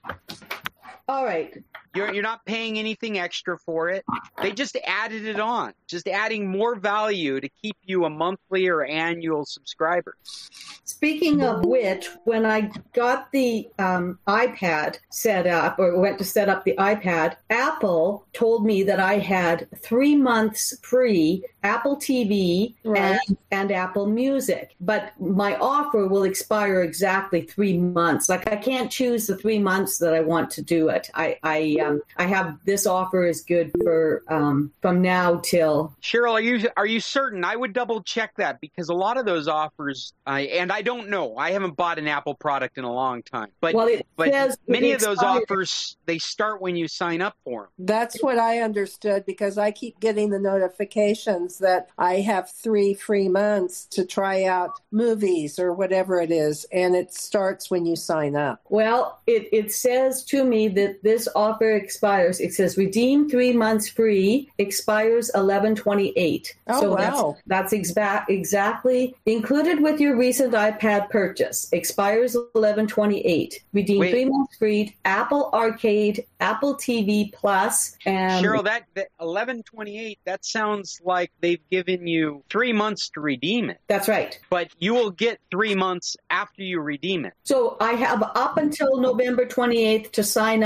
All right. You're, you're not paying anything extra for it. They just added it on, just adding more value to keep you a monthly or annual subscriber. Speaking of which, when I got the um, iPad set up, or went to set up the iPad, Apple told me that I had three months free Apple T V right. and, and Apple Music. But my offer will expire exactly three months. Like, I can't choose the three months that I want to do it. I I, um, I have this offer is good for um, from now till. Cheryl, are you are you certain? I would double check that, because a lot of those offers, I and I don't know. I haven't bought an Apple product in a long time. But, well, it but says many it of those expired. offers, they start when you sign up for them. That's what I understood, because I keep getting the notifications that I have three free months to try out movies or whatever it is, and it starts when you sign up. Well, it, it says to me that this offer expires. It says redeem three months free, expires eleven twenty-eight. Oh, so wow. That's, that's exa- exactly included with your recent iPad purchase. Expires eleven twenty-eight. Redeem Wait. three months free, Apple Arcade, Apple T V Plus, and Cheryl, that, that eleven twenty-eight, that sounds like they've given you three months to redeem it. That's right. But you will get three months after you redeem it. So I have up until November twenty-eighth to sign up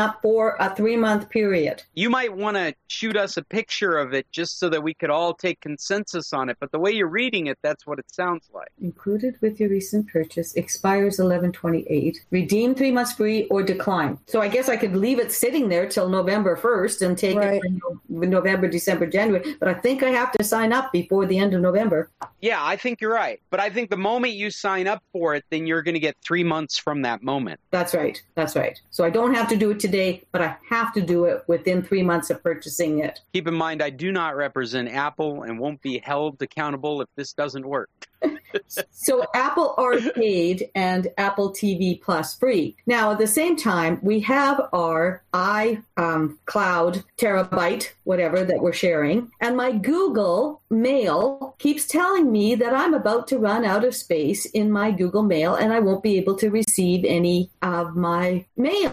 up for a three-month period. You might want to shoot us a picture of it just so that we could all take consensus on it. But the way you're reading it, that's what it sounds like. Included with your recent purchase, expires eleven twenty-eight. Redeem three months free or decline. So I guess I could leave it sitting there till November first and take Right. it in November, December, January. But I think I have to sign up before the end of November. Yeah, I think you're right. But I think the moment you sign up for it, then you're going to get three months from that moment. That's right. That's right. So I don't have to do it today, but I have to do it within three months of purchasing it. Keep in mind, I do not represent Apple and won't be held accountable if this doesn't work. So Apple Arcade and Apple T V Plus free. Now, at the same time, we have our iCloud um, Cloud terabyte, whatever, that we're sharing. And my Google Mail keeps telling me that I'm about to run out of space in my Google Mail and I won't be able to receive any of my mail.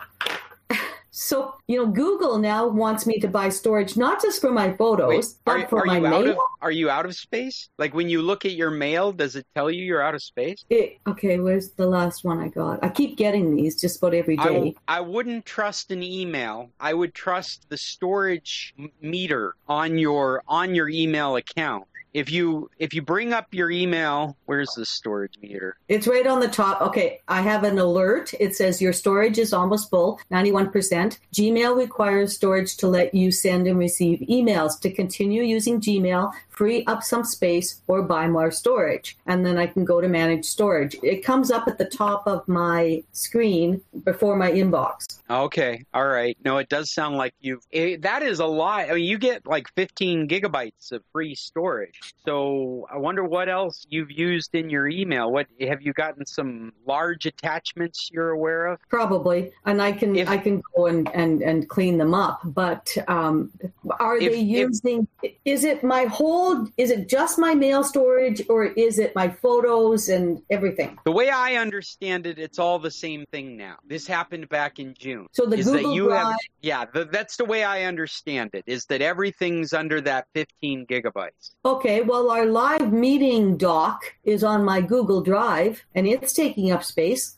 So, you know, Google now wants me to buy storage, not just for my photos, Wait, but are, for are my you mail. out of are you out of space? Like when you look at your mail, does it tell you you're out of space? It, okay, where's the last one I got? I keep getting these just about every I, day. w- I wouldn't trust an email. I would trust the storage m- meter on your on your email account. If you if you bring up your email, where's the storage meter? It's right on the top. Okay, I have an alert. It says your storage is almost full, ninety-one percent. Gmail requires storage to let you send and receive emails. To continue using Gmail, free up some space or buy more storage. And then I can go to manage storage. It comes up at the top of my screen before my inbox. Okay, all right. No, it does sound like you've... It, that is a lot. I mean, you get like fifteen gigabytes of free storage. So I wonder what else you've used in your email. What have you gotten some large attachments you're aware of? Probably, and I can If- I can go and, and, and clean them up. But um, are If- they if- using? Is it my whole? Is it just my mail storage, or is it my photos and everything? The way I understand it, it's all the same thing now. This happened back in June. So the is Google that you Drive- have, yeah, the, that's the way I understand it, is that everything's under that fifteen gigabytes. Okay, well, our live meeting doc is on my Google Drive, and it's taking up space.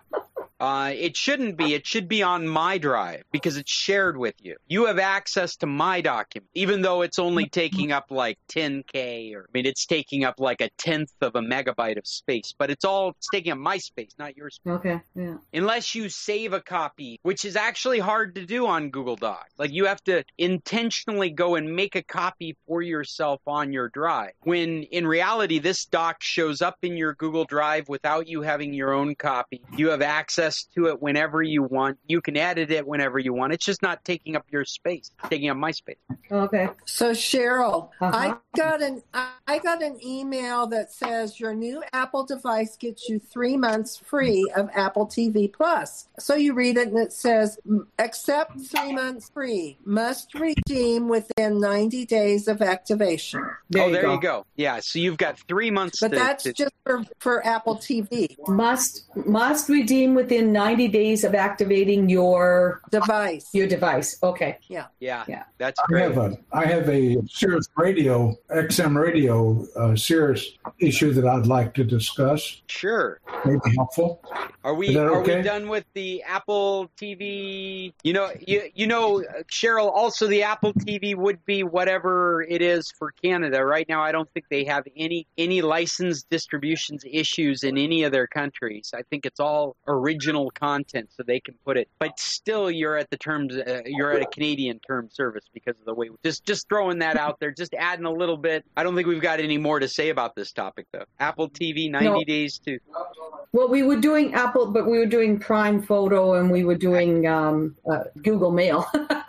Uh, it shouldn't be. It should be on my drive because it's shared with you. You have access to my document, even though it's only taking up like ten K, or I mean, it's taking up like a tenth of a megabyte of space, but it's all it's taking up my space, not your space. Okay, yeah. Unless you save a copy, which is actually hard to do on Google Docs. Like you have to intentionally go and make a copy for yourself on your drive. When in reality, this doc shows up in your Google Drive without you having your own copy. You have access to it whenever you want. You can edit it whenever you want. It's just not taking up your space, it's taking up my space. Okay. So Cheryl, Uh-huh. I got an I got an email that says your new Apple device gets you three months free of Apple T V Plus. So you read it and it says accept three months free. Must redeem within ninety days of activation. There oh, you there go. you go. Yeah, so you've got three months But to, that's to just for, for Apple T V Must must redeem within ninety days of activating your device. your device. Okay. Yeah. yeah, Yeah. that's I great. have a I have a Sirius Radio, X M Radio, uh, Sirius issue that I'd like to discuss. Sure. Maybe helpful. Are we Is that are okay? we done with the Apple T V? You know, you you know, Cheryl. Also, the Apple T V would be whatever it is for Canada. Right now, I don't think they have any any license distributions issues in any of their countries. I think it's all original content, so they can put it. But still, you're at the terms. Uh, you're at a Canadian term service because of the way. Just just throwing that out there. Just adding a little bit. I don't think we've got any more to say about this topic, though. Apple T V, ninety No. days to. Well, we were doing Apple, but we were doing Prime Photo, and we were doing um, uh, Google Mail.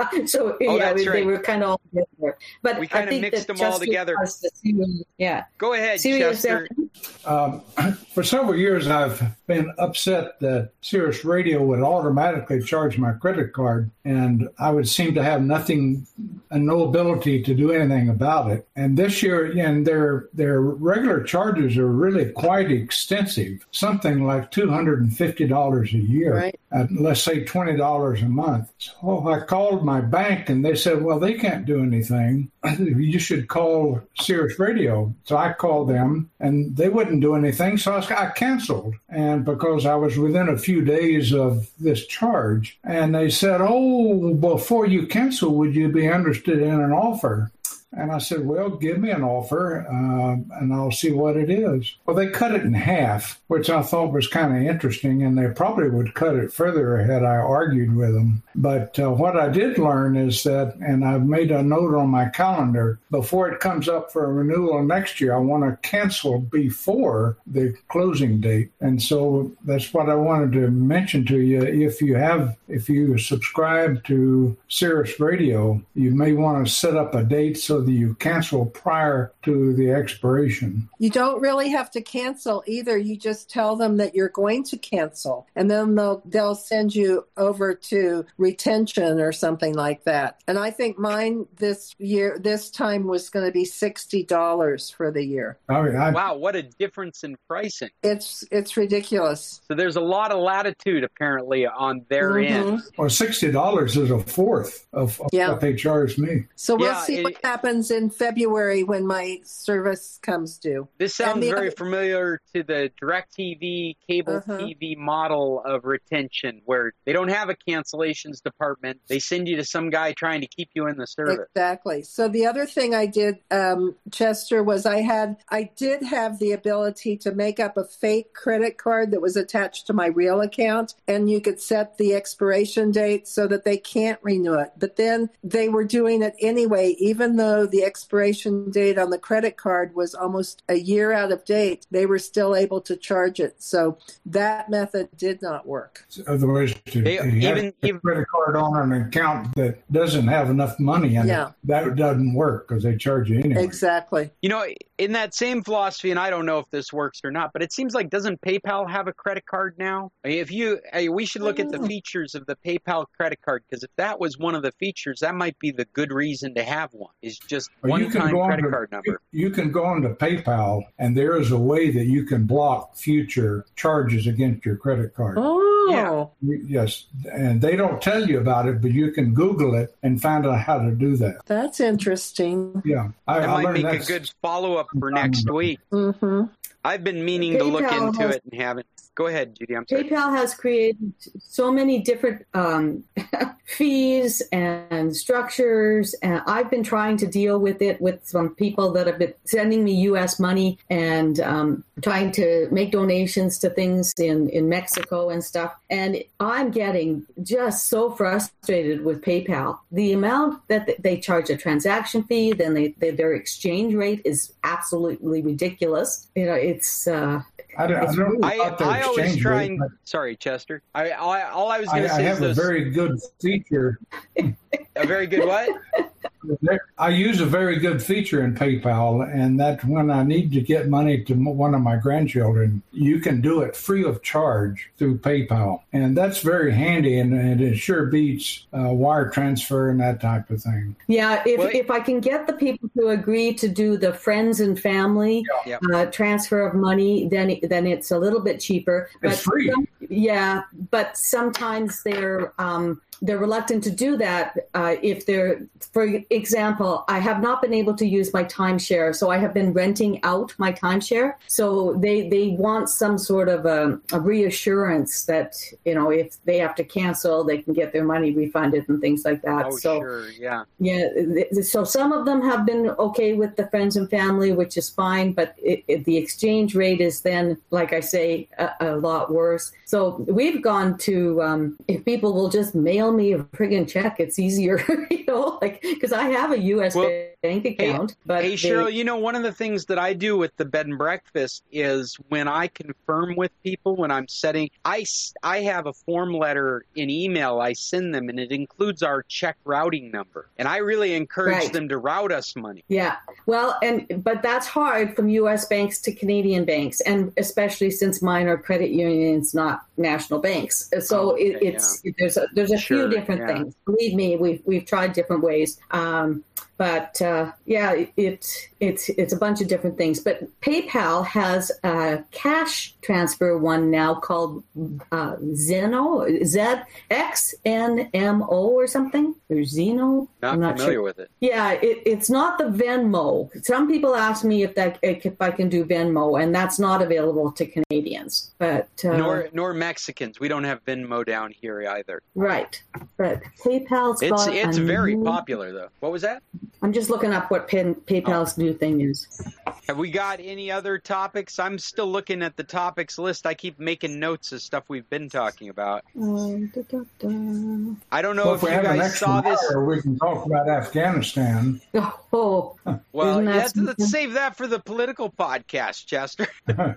so Oh, yeah, that's we, right. they were kind of all together. But We I kinda think mixed that them all Chester together. has the Sirius- yeah. Go ahead, Sirius Chester. Um, for several years, I've been upset that Sirius Radio would automatically charge my credit card, and I would seem to have nothing, and no ability to do anything about it. And this year, and their their regular charges are really quite extensive, something something like two hundred fifty dollars a year. Right. Uh, let's say twenty dollars a month. So I called my bank and they said, well, they can't do anything. You should call Sirius Radio. So I called them and they wouldn't do anything. So I, I canceled. And because I was within a few days of this charge, and they said, oh, before you cancel, would you be interested in an offer? And I said, well, give me an offer, uh, and I'll see what it is. Well, they cut it in half, which I thought was kind of interesting, and they probably would cut it further had I argued with them. But uh, what I did learn is that, and I've made a note on my calendar, before it comes up for a renewal next year, I want to cancel before the closing date. And so that's what I wanted to mention to you. If you have, if you subscribe to Sirius Radio, you may want to set up a date so that you cancel prior to the expiration. You don't really have to cancel either. You just tell them that you're going to cancel, and then they'll they'll send you over to retention or something like that. And I think mine this year, this time was going to be sixty dollars for the year. I mean, I, wow, what a difference in pricing. It's it's ridiculous. So there's a lot of latitude apparently on their Mm-hmm. end. Well, sixty dollars is a fourth of, of Yeah. what they charge me. So we'll Yeah, see it- what happens in February when my service comes due. This sounds And the very other- familiar to the DirecTV, cable Uh-huh. T V model of retention, where they don't have a cancellations department. They send you to some guy trying to keep you in the service. Exactly. So the other thing I did, um, Chester, was I had I did have the ability to make up a fake credit card that was attached to my real account, and you could set the expiration date so that they can't renew it. But then they were doing it anyway, even though the expiration date on the credit card was almost a year out of date. They were still able to charge it. So that method did not work. Otherwise, to They- you have even- a even- credit card on an account that doesn't have enough money in Yeah. it, that doesn't work because they charge you anyway. Exactly. You know, in that same philosophy, and I don't know if this works or not, but it seems like, doesn't PayPal have a credit card now? I mean, if you, I mean, we should look at the features of the PayPal credit card, because if that was one of the features, that might be the good reason to have one, is just Well, you can one-time go on credit to- card number. You can go onto PayPal, and there is a way that you can block future charges against your credit card. Oh. Yeah. Yes, and they don't tell you about it, but you can Google it and find out how to do that. That's interesting. Yeah, I, That I might learned make a that's- good follow-up for next week. Mm-hmm. I've been meaning to look PayPal into has- it and haven't. Go ahead, Judy. I'm sorry. PayPal has created so many different um, fees and structures, and I've been trying to deal with it with some people that have been sending me U S money and um, trying to make donations to things in, in Mexico and stuff. And I'm getting just so frustrated with PayPal. The amount that they charge a transaction fee, then they, they, their exchange rate is absolutely ridiculous. You know, it's... Uh, I don't, I don't know I, about the I always exchange try rate, and, but sorry, Chester. I, I all I was going I, to I say have is a those, very good feature. a very good what? I use a very good feature in PayPal, and that's when I need to get money to one of my grandchildren, you can do it free of charge through PayPal. And that's very handy, and, and it sure beats uh, wire transfer and that type of thing. Yeah, if, Well, if I can get the people to agree to do the friends and family Yeah. uh, transfer of money, then then it's a little bit cheaper. It's free. some- yeah, but sometimes they're um, they're reluctant to do that uh, if they're, for example, I have not been able to use my timeshare, so I have been renting out my timeshare. So they they want some sort of a, a reassurance that, you know, if they have to cancel, they can get their money refunded and things like that. Oh, so sure, yeah. yeah, th- so some of them have been okay with the friends and family, which is fine, but it, it, the exchange rate is then, like I say, a, a lot worse. So we've gone to, um, if people will just mail me a friggin' check, it's easier, you know, like, because I have a U S Well, bank account. but Hey, they- Cheryl, you know, one of the things that I do with the bed and breakfast is when I confirm with people, when I'm setting, I, s- I have a form letter in email I send them, and it includes our check routing number. And I really encourage Right. them to route us money. Yeah, well, and but that's hard from U S banks to Canadian banks, and especially since mine are credit unions, not national banks. So Oh, it, okay, it's there's a, there's a Sure, few different yeah. things. Believe me, we've we've tried different ways. Um, But uh, yeah, it, it it's it's a bunch of different things. But PayPal has a cash transfer one now called uh, Zeno, Z X N M O or something, or Zeno. Not, I'm not familiar sure. with it. Yeah, it, it's not the Venmo. Some people ask me if that if I can do Venmo, and that's not available to Canadians. But uh, nor nor Mexicans. We don't have Venmo down here either. right. But PayPal's It's got it's a very new- popular though. What was that? I'm just looking up what Pay, PayPal's new thing is. Have we got any other topics? I'm still looking at the topics list. I keep making notes of stuff we've been talking about. Um, da, da, da. I don't know Well, if if we you have an guys extra saw this. hour, we can talk about Afghanistan. Oh, Well, Isn't that let's, something? let's save that for the political podcast, Chester.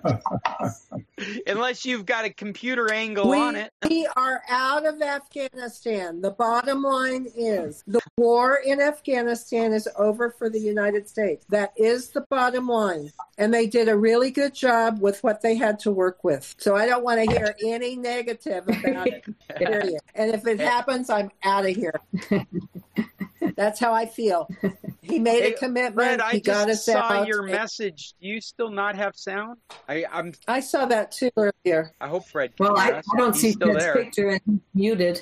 Unless you've got a computer angle we, on it. we are out of Afghanistan. The bottom line is the war in Afghanistan is over for the United States. That is the bottom line. And they did a really good job with what they had to work with. So I don't want to hear any negative about it. Period. And if it happens, I'm out of here. That's how I feel. He made Hey, a commitment. Fred, I he got just us saw out. your message. Do you still not have sound? I, I'm. I saw that too earlier. I hope Fred. Can well, I, hear I us. don't He's see still Fred's there. picture and he's muted.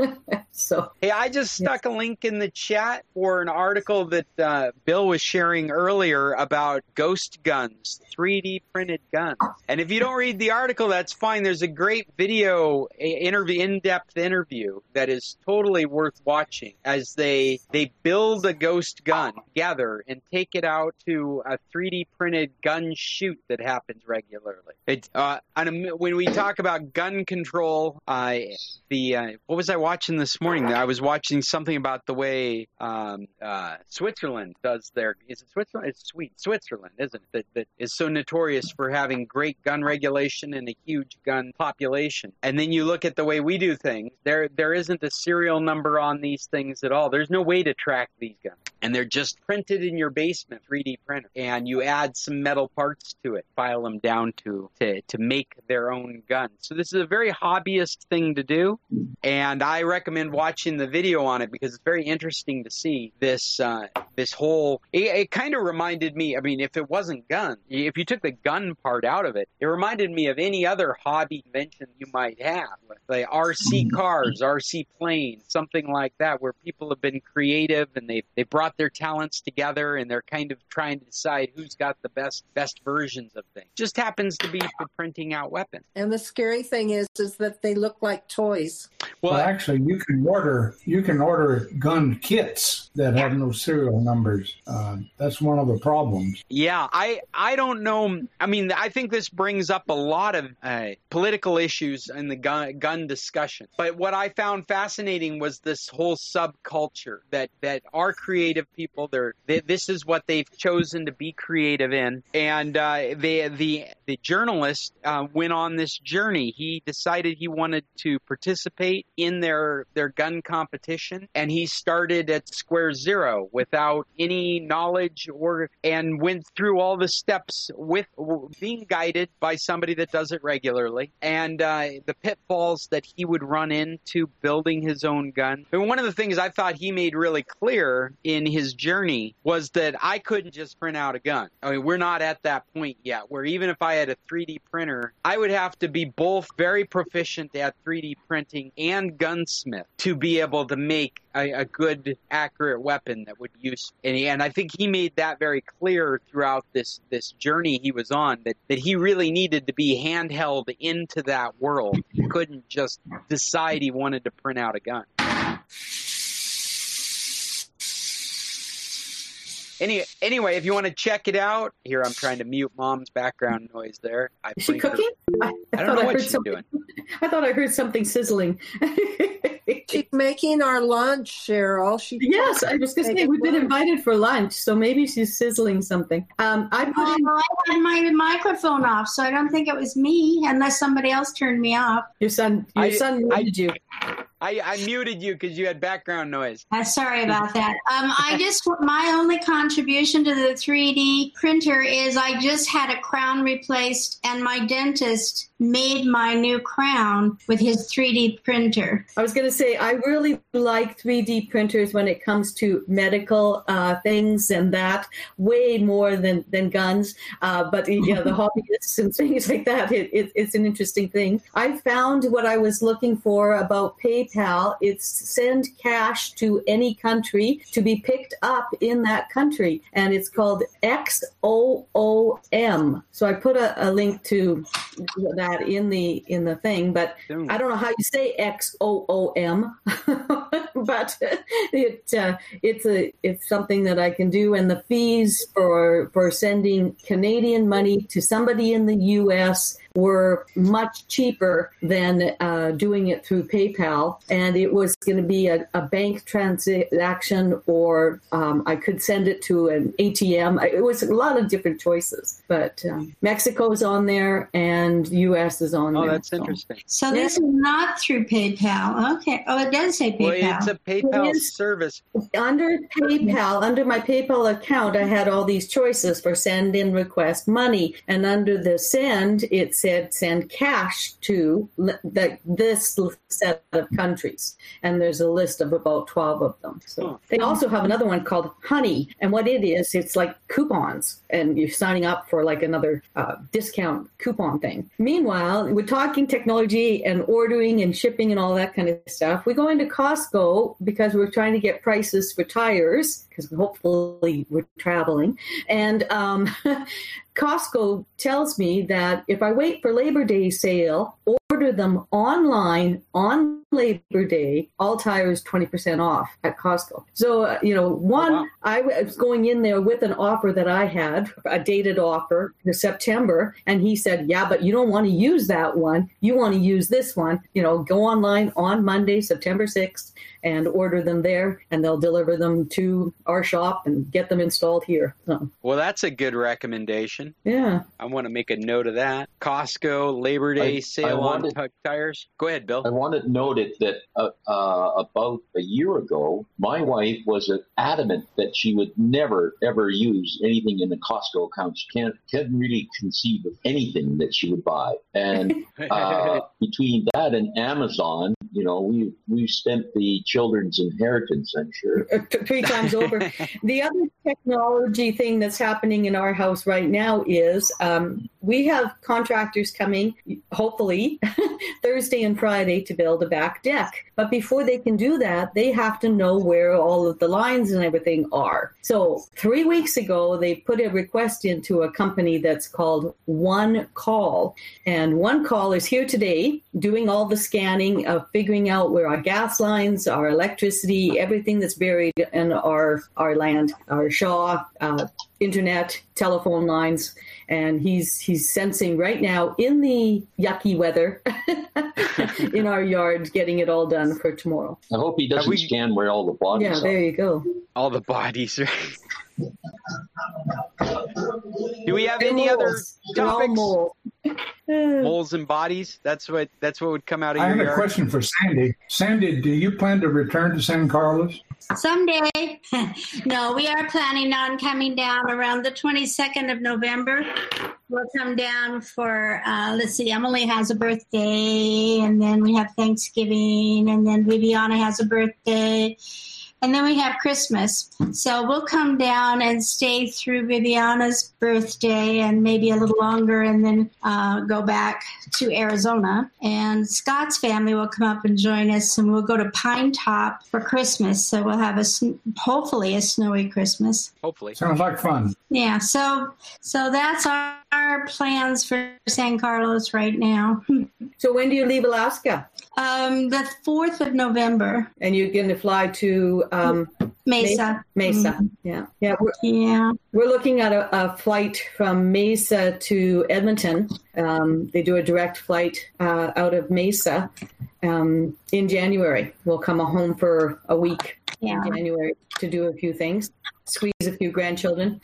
So Hey, I just stuck a link in the chat for an article that uh, Bill was sharing earlier about ghost guns, three D printed guns. And if you don't read the article, that's fine. There's a great video, a interview, in-depth interview that is totally worth watching as they they build a ghost gun together and take it out to a three D printed gun shoot that happens regularly. It, uh, on a, when we talk about gun control, uh, the uh, what was I watching this morning? I was watching something about the way um, uh, Switzerland does their. Is it Switzerland? It's sweet Switzerland, isn't it? That, that is so notorious for having great gun regulation and a huge gun population. And then you look at the way we do things. There, there isn't a serial number on these things at all. There's no way to track these guns, and they're just printed in your basement, three D printer. And you add some metal parts to it, file them down to to to make their own gun. So this is a very hobbyist thing to do, and I recommend watching the video on it because it's very interesting to see this uh, this whole. It, it kind of reminded me. I mean, if it wasn't guns, if you took the gun part out of it, it reminded me of any other hobby invention you might have, like R C cars, R C planes, something like that, where people have been creative and they they brought their talents together and they're kind of trying to decide who's got the best best versions of things. Just happens to be for printing out weapons. And the scary thing is, is that they look like toys. Well, Well, actually, you can order you can order gun kits that have no serial numbers. Uh, that's one of the problems. Yeah, I I don't know. I mean, I think this brings up a lot of uh, political issues in the gun gun discussion. But what I found fascinating was this whole subculture that that are creative people. They're they, this is what they've chosen to be creative in, and uh, the the the journalist uh, went on this journey. He decided he wanted to participate in their their gun competition, and he started at square zero without any knowledge or and went through all the steps with being guided by somebody that does it regularly, and uh, the pitfalls that he would run into building his own gun. And one of the things I thought he made really clear in his journey was that I couldn't just print out a gun. I mean, we're not at that point yet where even if I had a three D printer, I would have to be both very proficient at three D printing and gunsmith to be able to make a, a good, accurate weapon that would use. And, and I think he made that very clear throughout this this journey he was on, that, that he really needed to be handheld into that world. He couldn't just decide he wanted to print out a gun. Any, anyway, if you want to check it out, here I'm trying to mute Mom's background noise there. I is she blinked her- cooking? I, I don't thought know I what heard she's something. doing. I thought I heard something sizzling. She's making our lunch, Cheryl. She Yes, I was going to say we've been invited for lunch, so maybe she's sizzling something. Um, I put in Well, I had my microphone off, so I don't think it was me, unless somebody else turned me off. your son. Your I- son I- muted you. I, I muted you because you had background noise. Uh, sorry about that. Um, I just, my only contribution to the three D printer is I just had a crown replaced, and my dentist made my new crown with his three D printer. I was going to say, I really like three D printers when it comes to medical uh, things and that, way more than, than guns. Uh, but, you know, the hobbyists and things like that, it, it, it's an interesting thing. I found what I was looking for about PayPal. It's send cash to any country to be picked up in that country. And it's called X O O M. So I put a, a link to that in the in the thing, but I don't know how you say X O O M, but it uh, it's a it's something that I can do. And the fees for for sending Canadian money to somebody in the U S were much cheaper than uh, doing it through PayPal. And it was going to be a, a bank transaction, or um, I could send it to an A T M. It was a lot of different choices, but um, Mexico's on there and U S is on oh, there. Oh, that's so. interesting. So this is not through PayPal. Okay. Oh, it does say PayPal. Well, it's a PayPal It is. service. Under PayPal, under my PayPal account, I had all these choices for send in, request, money. And under the send, it said send cash to the, this set of countries. And there's a list of about twelve of them. So they also have another one called Honey. And what it is, it's like coupons. And you're signing up for like another uh, discount coupon thing. Meanwhile, we're talking technology and ordering and shipping and all that kind of stuff. We go into Costco because we're trying to get prices for tires, because hopefully we're traveling. And um, Costco tells me that if I wait for Labor Day sale, order them online on Labor Day, all tires twenty percent off at Costco. So, uh, you know, one, oh, wow. I was going in there with an offer that I had, a dated offer in September, and he said, yeah, but you don't want to use that one. You want to use this one. You know, go online on Monday, September sixth, and order them there, and they'll deliver them to our shop and get them installed here. So. Well, that's a good recommendation. Yeah. I want to make a note of that. Costco, Labor Day I, sale I wanted, on tires. Go ahead, Bill. I wanted to note it that uh, uh, about a year ago, my wife was adamant that she would never, ever use anything in the Costco account. She can't, can't really conceive of anything that she would buy. And uh, between that and Amazon, you know, we we spent the children's inheritance, I'm sure. Three times over. The other technology thing that's happening in our house right now is um, we have contractors coming, hopefully, Thursday and Friday to build a back deck. But before they can do that, they have to know where all of the lines and everything are. So three weeks ago, they put a request into a company that's called One Call. And One Call is here today doing all the scanning of figuring out where our gas lines, our electricity, everything that's buried in our, our land, our Shaw, uh, internet, telephone lines. And he's he's sensing right now in the yucky weather in our yard, getting it all done for tomorrow. I hope he doesn't we, scan where all the bodies yeah, are. Yeah, there you go. All the bodies. Do we have and any moles. other topics? Moles. Moles and bodies. That's what that's what would come out of I your have yard. a question for Sandy. Sandy, do you plan to return to San Carlos? Someday. No, we are planning on coming down around the twenty-second of November. We'll come down for, uh, let's see, Emily has a birthday, and then we have Thanksgiving, and then Viviana has a birthday. And then we have Christmas. So we'll come down and stay through Viviana's birthday and maybe a little longer, and then uh, go back to Arizona. And Scott's family will come up and join us, and we'll go to Pine Top for Christmas. So we'll have a hopefully a snowy Christmas. Hopefully. Sounds like fun. Yeah. So so that's our, our plans for San Carlos right now. So when do you leave Alaska? Um, the fourth of November. And you're going to fly to um, Mesa. Mesa. Mm-hmm. Yeah. Yeah. We're, yeah. We're looking at a, a flight from Mesa to Edmonton. Um, they do a direct flight uh, out of Mesa um, in January. We'll come home for a week yeah. in January to do a few things. squeeze a few grandchildren.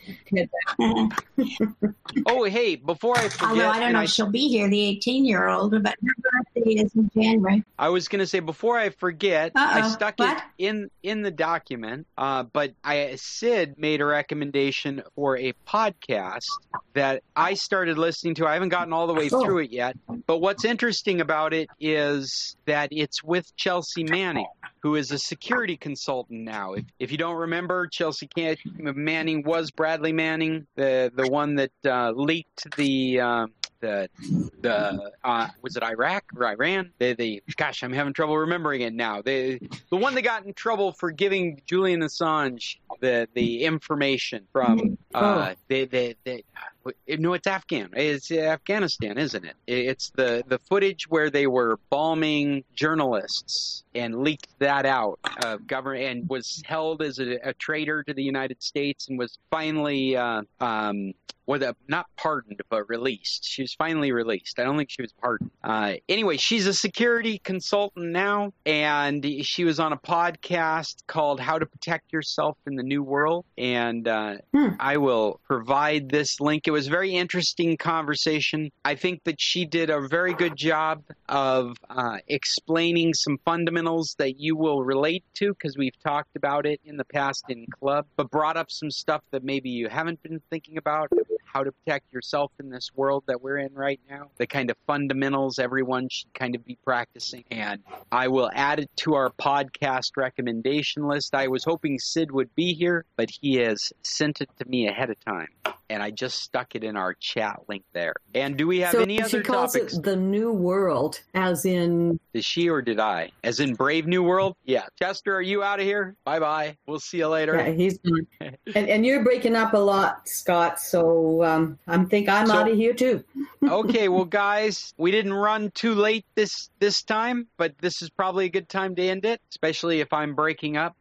Oh, hey, before I forget. Although I don't know I, if she'll be here, the eighteen-year-old, but her birthday is in January. I was going to say, before I forget, Uh-oh. I stuck What? it in, in the document, uh, but I Sid made a recommendation for a podcast that I started listening to. I haven't gotten all the way Oh. through it yet, but what's interesting about it is that it's with Chelsea Manning, who is a security consultant now. If, if you don't remember, Chelsea Can- Manning was Bradley Manning, the the one that uh, leaked the uh, the the uh, was it Iraq or Iran? The, the gosh, I'm having trouble remembering it now. The the one that got in trouble for giving Julian Assange the the information from uh, Oh. the the. the no, it's Afghan. It's Afghanistan, isn't it? It's the, the footage where they were bombing journalists and leaked that out of government and was held as a, a traitor to the United States and was finally uh, um, was a, not pardoned but released. She was finally released. I don't think she was pardoned. Uh, anyway, she's a security consultant now, and she was on a podcast called How to Protect Yourself in the New World, and uh, Hmm. I will provide this link. It was a very interesting conversation. I think that she did a very good job of uh, explaining some fundamentals that you will relate to, because we've talked about it in the past in club, but brought up some stuff that maybe you haven't been thinking about, how to protect yourself in this world that we're in right now, the kind of fundamentals everyone should kind of be practicing. And I will add it to our podcast recommendation list. I was hoping Sid would be here, but he has sent it to me ahead of time, and I just stuck it in our chat link there. And do we have So any she other calls topics? it the New World, as in Did she or did I? As in Brave New World? Yeah. Chester, are you out of here? Bye-bye. We'll see you later. yeah, he's gone. and, and you're breaking up a lot, Scott. So um, I think I'm So- out of here too. Okay, well, guys, we didn't run too late this this time, but this is probably a good time to end it, especially if I'm breaking up.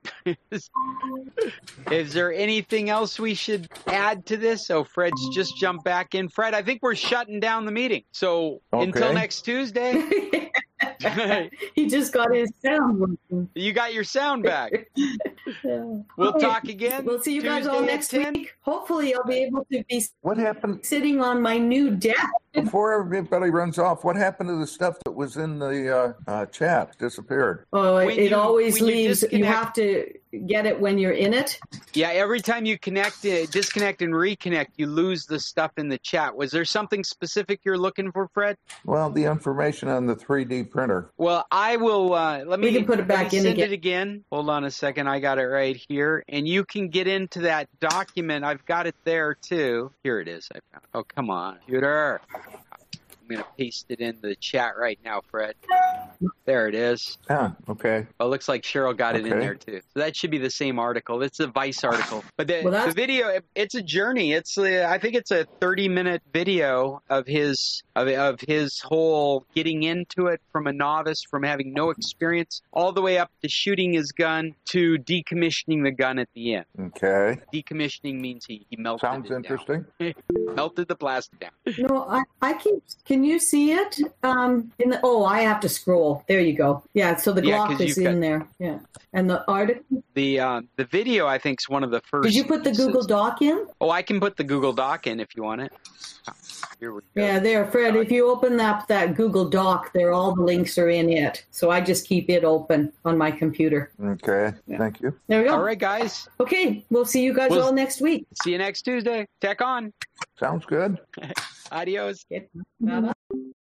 Is there anything else we should add to this? Oh, Fred's just jumped back in. Fred, I think we're shutting down the meeting. So until Okay. next Tuesday, He just got his sound working. you got your sound back. Yeah. We'll Okay. talk again. We'll see you guys all Tuesday at next ten. week. Hopefully, I'll be able to be What happened sitting on my new desk. before everybody runs off? What happened to the stuff that was in the uh, uh, chat? Disappeared. Oh, it, When it you- always when you leaves. You, disconnect- have to get it when you're in it. Yeah, every time you connect, uh, disconnect, and reconnect, you lose the stuff in the chat. Was there something specific you're looking for, Fred? Well, the information on the three D printer. Well, I will. Uh, let me. We can put it let back me in send again. it again. Hold on a second. I got it right here, and you can get into that document. I've got it there too. Here it is. I found. Oh, come on, computer. I'm going to paste it in the chat right now, Fred. There it is. Ah, okay. Oh, it looks like Cheryl got it in Okay. there too. So that should be the same article. It's a Vice article, but the, Well, that's- the video, it, it's a journey. It's uh, I think it's a thirty minute video of his of, of his whole getting into it from a novice, from having no experience, all the way up to shooting his gun to decommissioning the gun at the end. Okay. Decommissioning means he, he melted Sounds it interesting. down. Melted the plastic down. No, I, I can. Can you see it? Um, in the, oh, I have to scroll. There you go. Yeah, so the Yeah, Glock 'cause is you've in got- there. Yeah, and the article. The uh, the video I think is one of the first. Did you put the pieces. Google Doc in? Oh, I can put the Google Doc in if you want it. Here we go. Yeah, there, Fred. If you open up that Google Doc, there all the links are in it. So I just keep it open on my computer. Okay. Thank you. There we go. All right, guys. Okay, we'll see you guys We'll- all next week. See you next Tuesday. Tech on. Sounds good. Adios. Okay. Bye-bye.